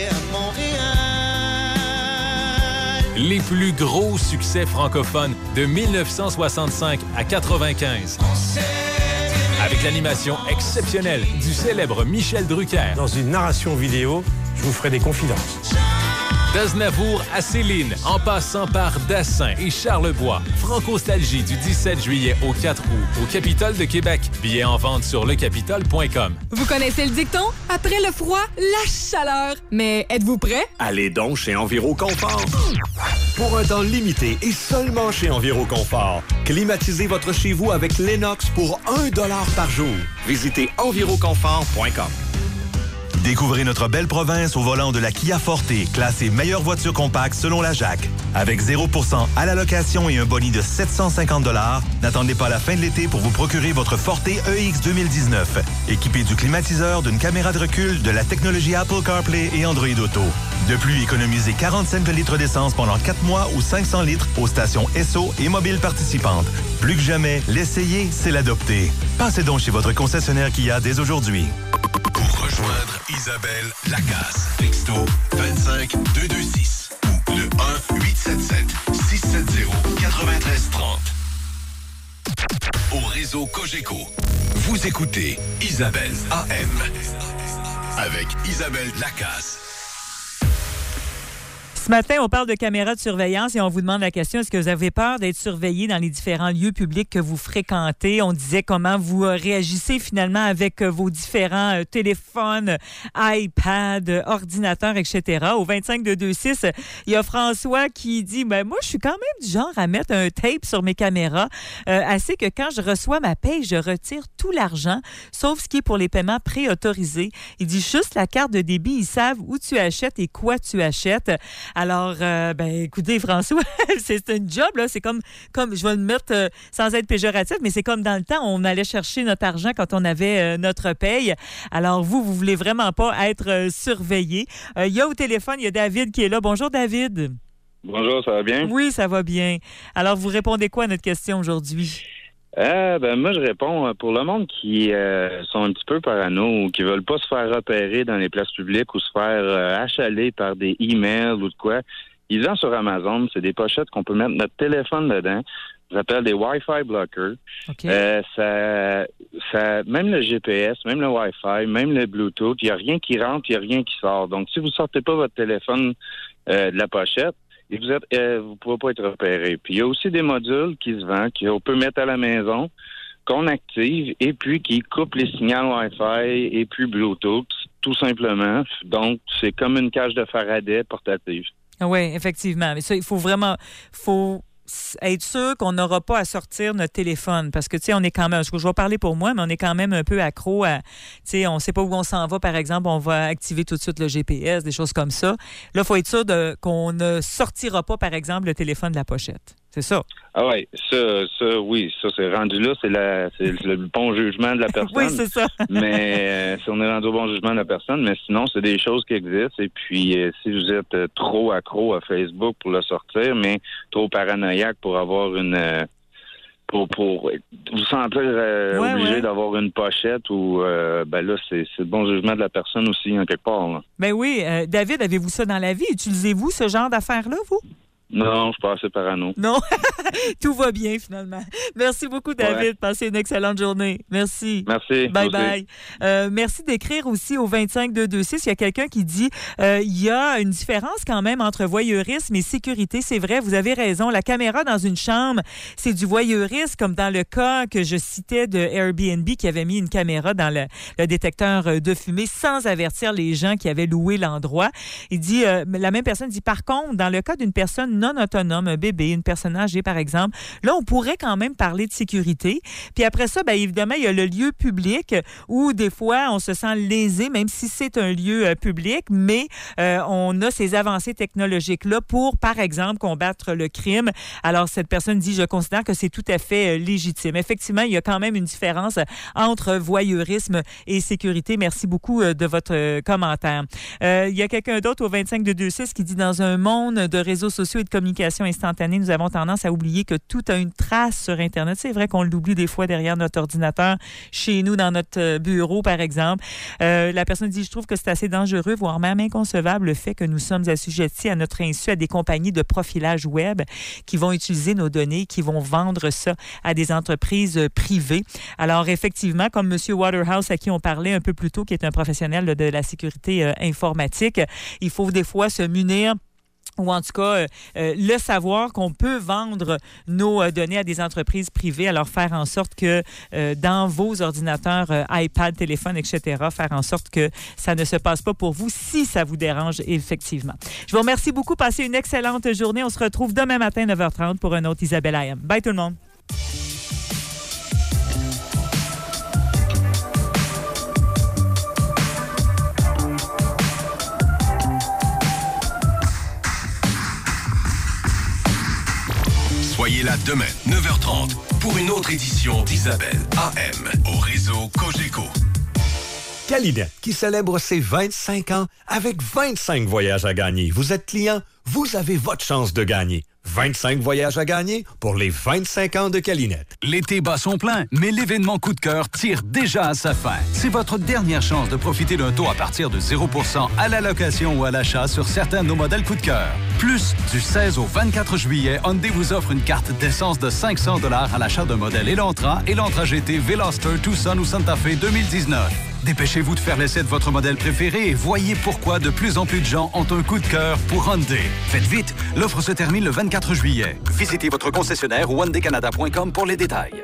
Les plus gros succès francophones de 1965 à 95. Avec l'animation exceptionnelle du célèbre Michel Drucker. Dans une narration vidéo, je vous ferai des confidences. D'Aznavour à Céline, en passant par Dassin et Charlebois. Francostalgie du 17 juillet au 4 août au Capitole de Québec. Billets en vente sur lecapitole.com. Vous connaissez le dicton? Après le froid, la chaleur. Mais êtes-vous prêts? Allez donc chez Enviro Confort. Pour un temps limité et seulement chez Enviro Confort, climatisez votre chez vous avec l'Enox pour 1 $ par jour. Visitez enviroconfort.com. Découvrez notre belle province au volant de la Kia Forte, classée meilleure voiture compacte selon la JAC. Avec 0% à la location et un boni de 750 $, n'attendez pas la fin de l'été pour vous procurer votre Forte EX 2019. Équipé du climatiseur, d'une caméra de recul, de la technologie Apple CarPlay et Android Auto. De plus, économisez 40 cents le litre d'essence pendant 4 mois ou 500 litres aux stations Esso et mobiles participantes. Plus que jamais, l'essayer, c'est l'adopter. Passez donc chez votre concessionnaire Kia dès aujourd'hui. Pour rejoindre Isabelle Lacasse, texto 25 226 ou le 1-877-670-9330. Au réseau Cogeco, vous écoutez Isabelle AM avec Isabelle Lacasse. Ce matin, on parle de caméras de surveillance et on vous demande la question, est-ce que vous avez peur d'être surveillé dans les différents lieux publics que vous fréquentez? On disait comment vous réagissez finalement avec vos différents téléphones, iPad, ordinateurs, etc. Au 25-226, il y a François qui dit, moi, je suis quand même du genre à mettre un tape sur mes caméras, assez que quand je reçois ma paye, je retire tout l'argent, sauf ce qui est pour les paiements préautorisés. Il dit juste la carte de débit, ils savent où tu achètes et quoi tu achètes. Alors, écoutez, François, c'est une job, là. C'est comme je vais le mettre sans être péjoratif, mais c'est comme dans le temps, on allait chercher notre argent quand on avait notre paye. Alors, vous voulez vraiment pas être surveillé. Il y a au téléphone, il y a David qui est là. Bonjour, David. Bonjour, ça va bien? Oui, ça va bien. Alors, vous répondez quoi à notre question aujourd'hui? Moi, je réponds pour le monde qui sont un petit peu parano ou qui veulent pas se faire repérer dans les places publiques ou se faire achaler par des emails ou de quoi. Ils vendent sur Amazon, c'est des pochettes qu'on peut mettre notre téléphone dedans. Ça s'appelle des Wi-Fi blockers. Okay. Même le GPS, même le Wi-Fi, même le Bluetooth, il n'y a rien qui rentre, il n'y a rien qui sort. Donc, si vous sortez pas votre téléphone de la pochette, et vous ne pouvez pas être repéré. Puis il y a aussi des modules qui se vendent, qu'on peut mettre à la maison, qu'on active, et puis qui coupent les signaux Wi-Fi et puis Bluetooth, tout simplement. Donc, c'est comme une cage de Faraday portative. Oui, effectivement. Mais ça, il faut vraiment être sûr qu'on n'aura pas à sortir notre téléphone parce que, tu sais, on est quand même, je vais parler pour moi, mais on est quand même un peu accro à, tu sais, on ne sait pas où on s'en va, par exemple, on va activer tout de suite le GPS, des choses comme ça. Là, il faut être sûr qu'on ne sortira pas, par exemple, le téléphone de la pochette. C'est ça. Ah oui, ça, c'est rendu là, c'est le bon jugement de la personne. Oui, c'est ça. Mais si on est rendu au bon jugement de la personne, mais sinon, c'est des choses qui existent. Et puis, si vous êtes trop accro à Facebook pour le sortir, mais trop paranoïaque pour avoir une... pour vous sentir obligé d'avoir une pochette ou là, c'est le bon jugement de la personne aussi, en quelque part. Là. Ben oui. David, avez-vous ça dans la vie? Utilisez-vous ce genre d'affaires-là, vous? Non, je suis pas assez parano. Non, tout va bien finalement. Merci beaucoup, David. Ouais. Passez une excellente journée. Merci. Merci. Bye. Merci d'écrire aussi au 25-226. Il y a quelqu'un qui dit il y a une différence quand même entre voyeurisme et sécurité. C'est vrai, vous avez raison. La caméra dans une chambre, c'est du voyeurisme, comme dans le cas que je citais de Airbnb qui avait mis une caméra dans le détecteur de fumée sans avertir les gens qui avaient loué l'endroit. Il dit, la même personne dit, par contre, dans le cas d'une personne non autonome, un bébé, une personne âgée, par exemple, là, on pourrait quand même parler de sécurité. Puis après ça, bien évidemment, il y a le lieu public où des fois, on se sent lésé, même si c'est un lieu public, mais on a ces avancées technologiques-là pour, par exemple, combattre le crime. Alors, cette personne dit, je considère que c'est tout à fait légitime. Effectivement, il y a quand même une différence entre voyeurisme et sécurité. Merci beaucoup de votre commentaire. Il y a quelqu'un d'autre au 25-226 qui dit, dans un monde de réseaux sociaux et de communication instantanée, nous avons tendance à oublier que tout a une trace sur Internet. C'est vrai qu'on l'oublie des fois derrière notre ordinateur, chez nous, dans notre bureau, par exemple. La personne dit, je trouve que c'est assez dangereux, voire même inconcevable, le fait que nous sommes assujettis à notre insu à des compagnies de profilage web qui vont utiliser nos données, qui vont vendre ça à des entreprises privées. Alors, effectivement, comme M. Waterhouse, à qui on parlait un peu plus tôt, qui est un professionnel de la sécurité informatique, il faut des fois se munir ou en tout cas le savoir qu'on peut vendre nos données à des entreprises privées, alors faire en sorte que dans vos ordinateurs, iPad, téléphone, etc., faire en sorte que ça ne se passe pas pour vous si ça vous dérange effectivement. Je vous remercie beaucoup. Passez une excellente journée. On se retrouve demain matin 9h30 pour un autre Isabelle I Am. Bye tout le monde. Soyez là demain, 9h30, pour une autre édition d'Isabelle AM au réseau Cogeco. Calinet, qui célèbre ses 25 ans avec 25 voyages à gagner. Vous êtes client, vous avez votre chance de gagner. 25 voyages à gagner pour les 25 ans de Calinette. L'été bat son plein, mais l'événement Coup de cœur tire déjà à sa fin. C'est votre dernière chance de profiter d'un taux à partir de 0% à la location ou à l'achat sur certains de nos modèles Coup de cœur. Plus, du 16 au 24 juillet, Hyundai vous offre une carte d'essence de 500 $ à l'achat d'un modèle Elantra GT, Veloster, Tucson ou Santa Fe 2019. Dépêchez-vous de faire l'essai de votre modèle préféré et voyez pourquoi de plus en plus de gens ont un coup de cœur pour Hyundai. Faites vite, l'offre se termine le 24 juillet. Visitez votre concessionnaire ou hyundaicanada.com pour les détails.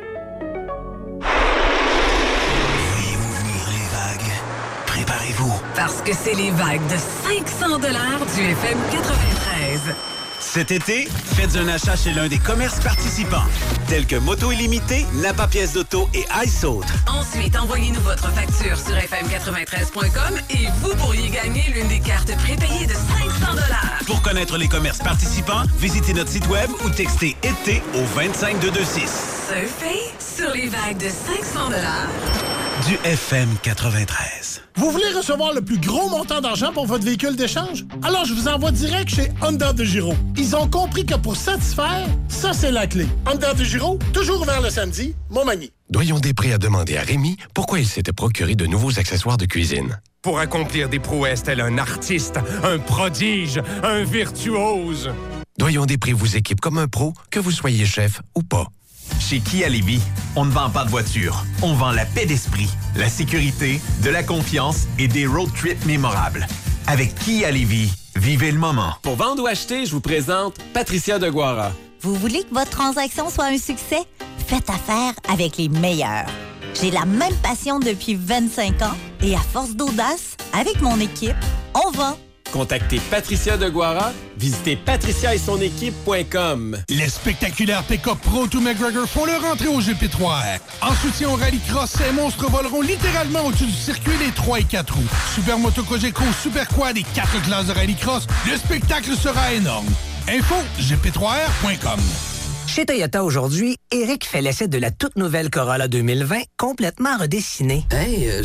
Voyez-vous venir les vagues? Préparez-vous. Parce que c'est les vagues de 500 $ du FM 93. Cet été, faites un achat chez l'un des commerces participants, tels que Moto Illimité, Napa Pièces d'Auto et Ice Autres. Ensuite, envoyez-nous votre facture sur fm93.com et vous pourriez gagner l'une des cartes prépayées de 500 $. Pour connaître les commerces participants, visitez notre site web ou textez été au 25226. Surfez sur les vagues de 500 $ du FM 93. Vous voulez recevoir le plus gros montant d'argent pour votre véhicule d'échange? Alors, je vous envoie direct chez Honda de Giro. Ils ont compris que pour satisfaire, ça, c'est la clé. Honda de Giro, toujours ouvert le samedi, Montmagny. Doyon Després a demandé à Rémi pourquoi il s'était procuré de nouveaux accessoires de cuisine. Pour accomplir des prouesses tel un artiste, un prodige, un virtuose. Doyon Després vous équipe comme un pro, que vous soyez chef ou pas. Chez Kia Lévis, on ne vend pas de voiture, on vend la paix d'esprit, la sécurité, de la confiance et des road trips mémorables. Avec Kia Lévis, vivez le moment. Pour vendre ou acheter, je vous présente Patricia Deguara. Vous voulez que votre transaction soit un succès? Faites affaire avec les meilleurs. J'ai la même passion depuis 25 ans et à force d'audace, avec mon équipe, on vend. Contactez Patricia Deguara, visitez patricia-et-son-équipe.com. Les spectaculaires pick-up Pro 2 McGregor font leur entrée au GP3. En soutien au rallycross, ces monstres voleront littéralement au-dessus du circuit les 3 et 4 roues. Super Moto Cogeco, Super Quad et 4 classes de rallycross, le spectacle sera énorme. Info, gp3r.com. Chez Toyota aujourd'hui, Eric fait l'essai de la toute nouvelle Corolla 2020 complètement redessinée. Hey,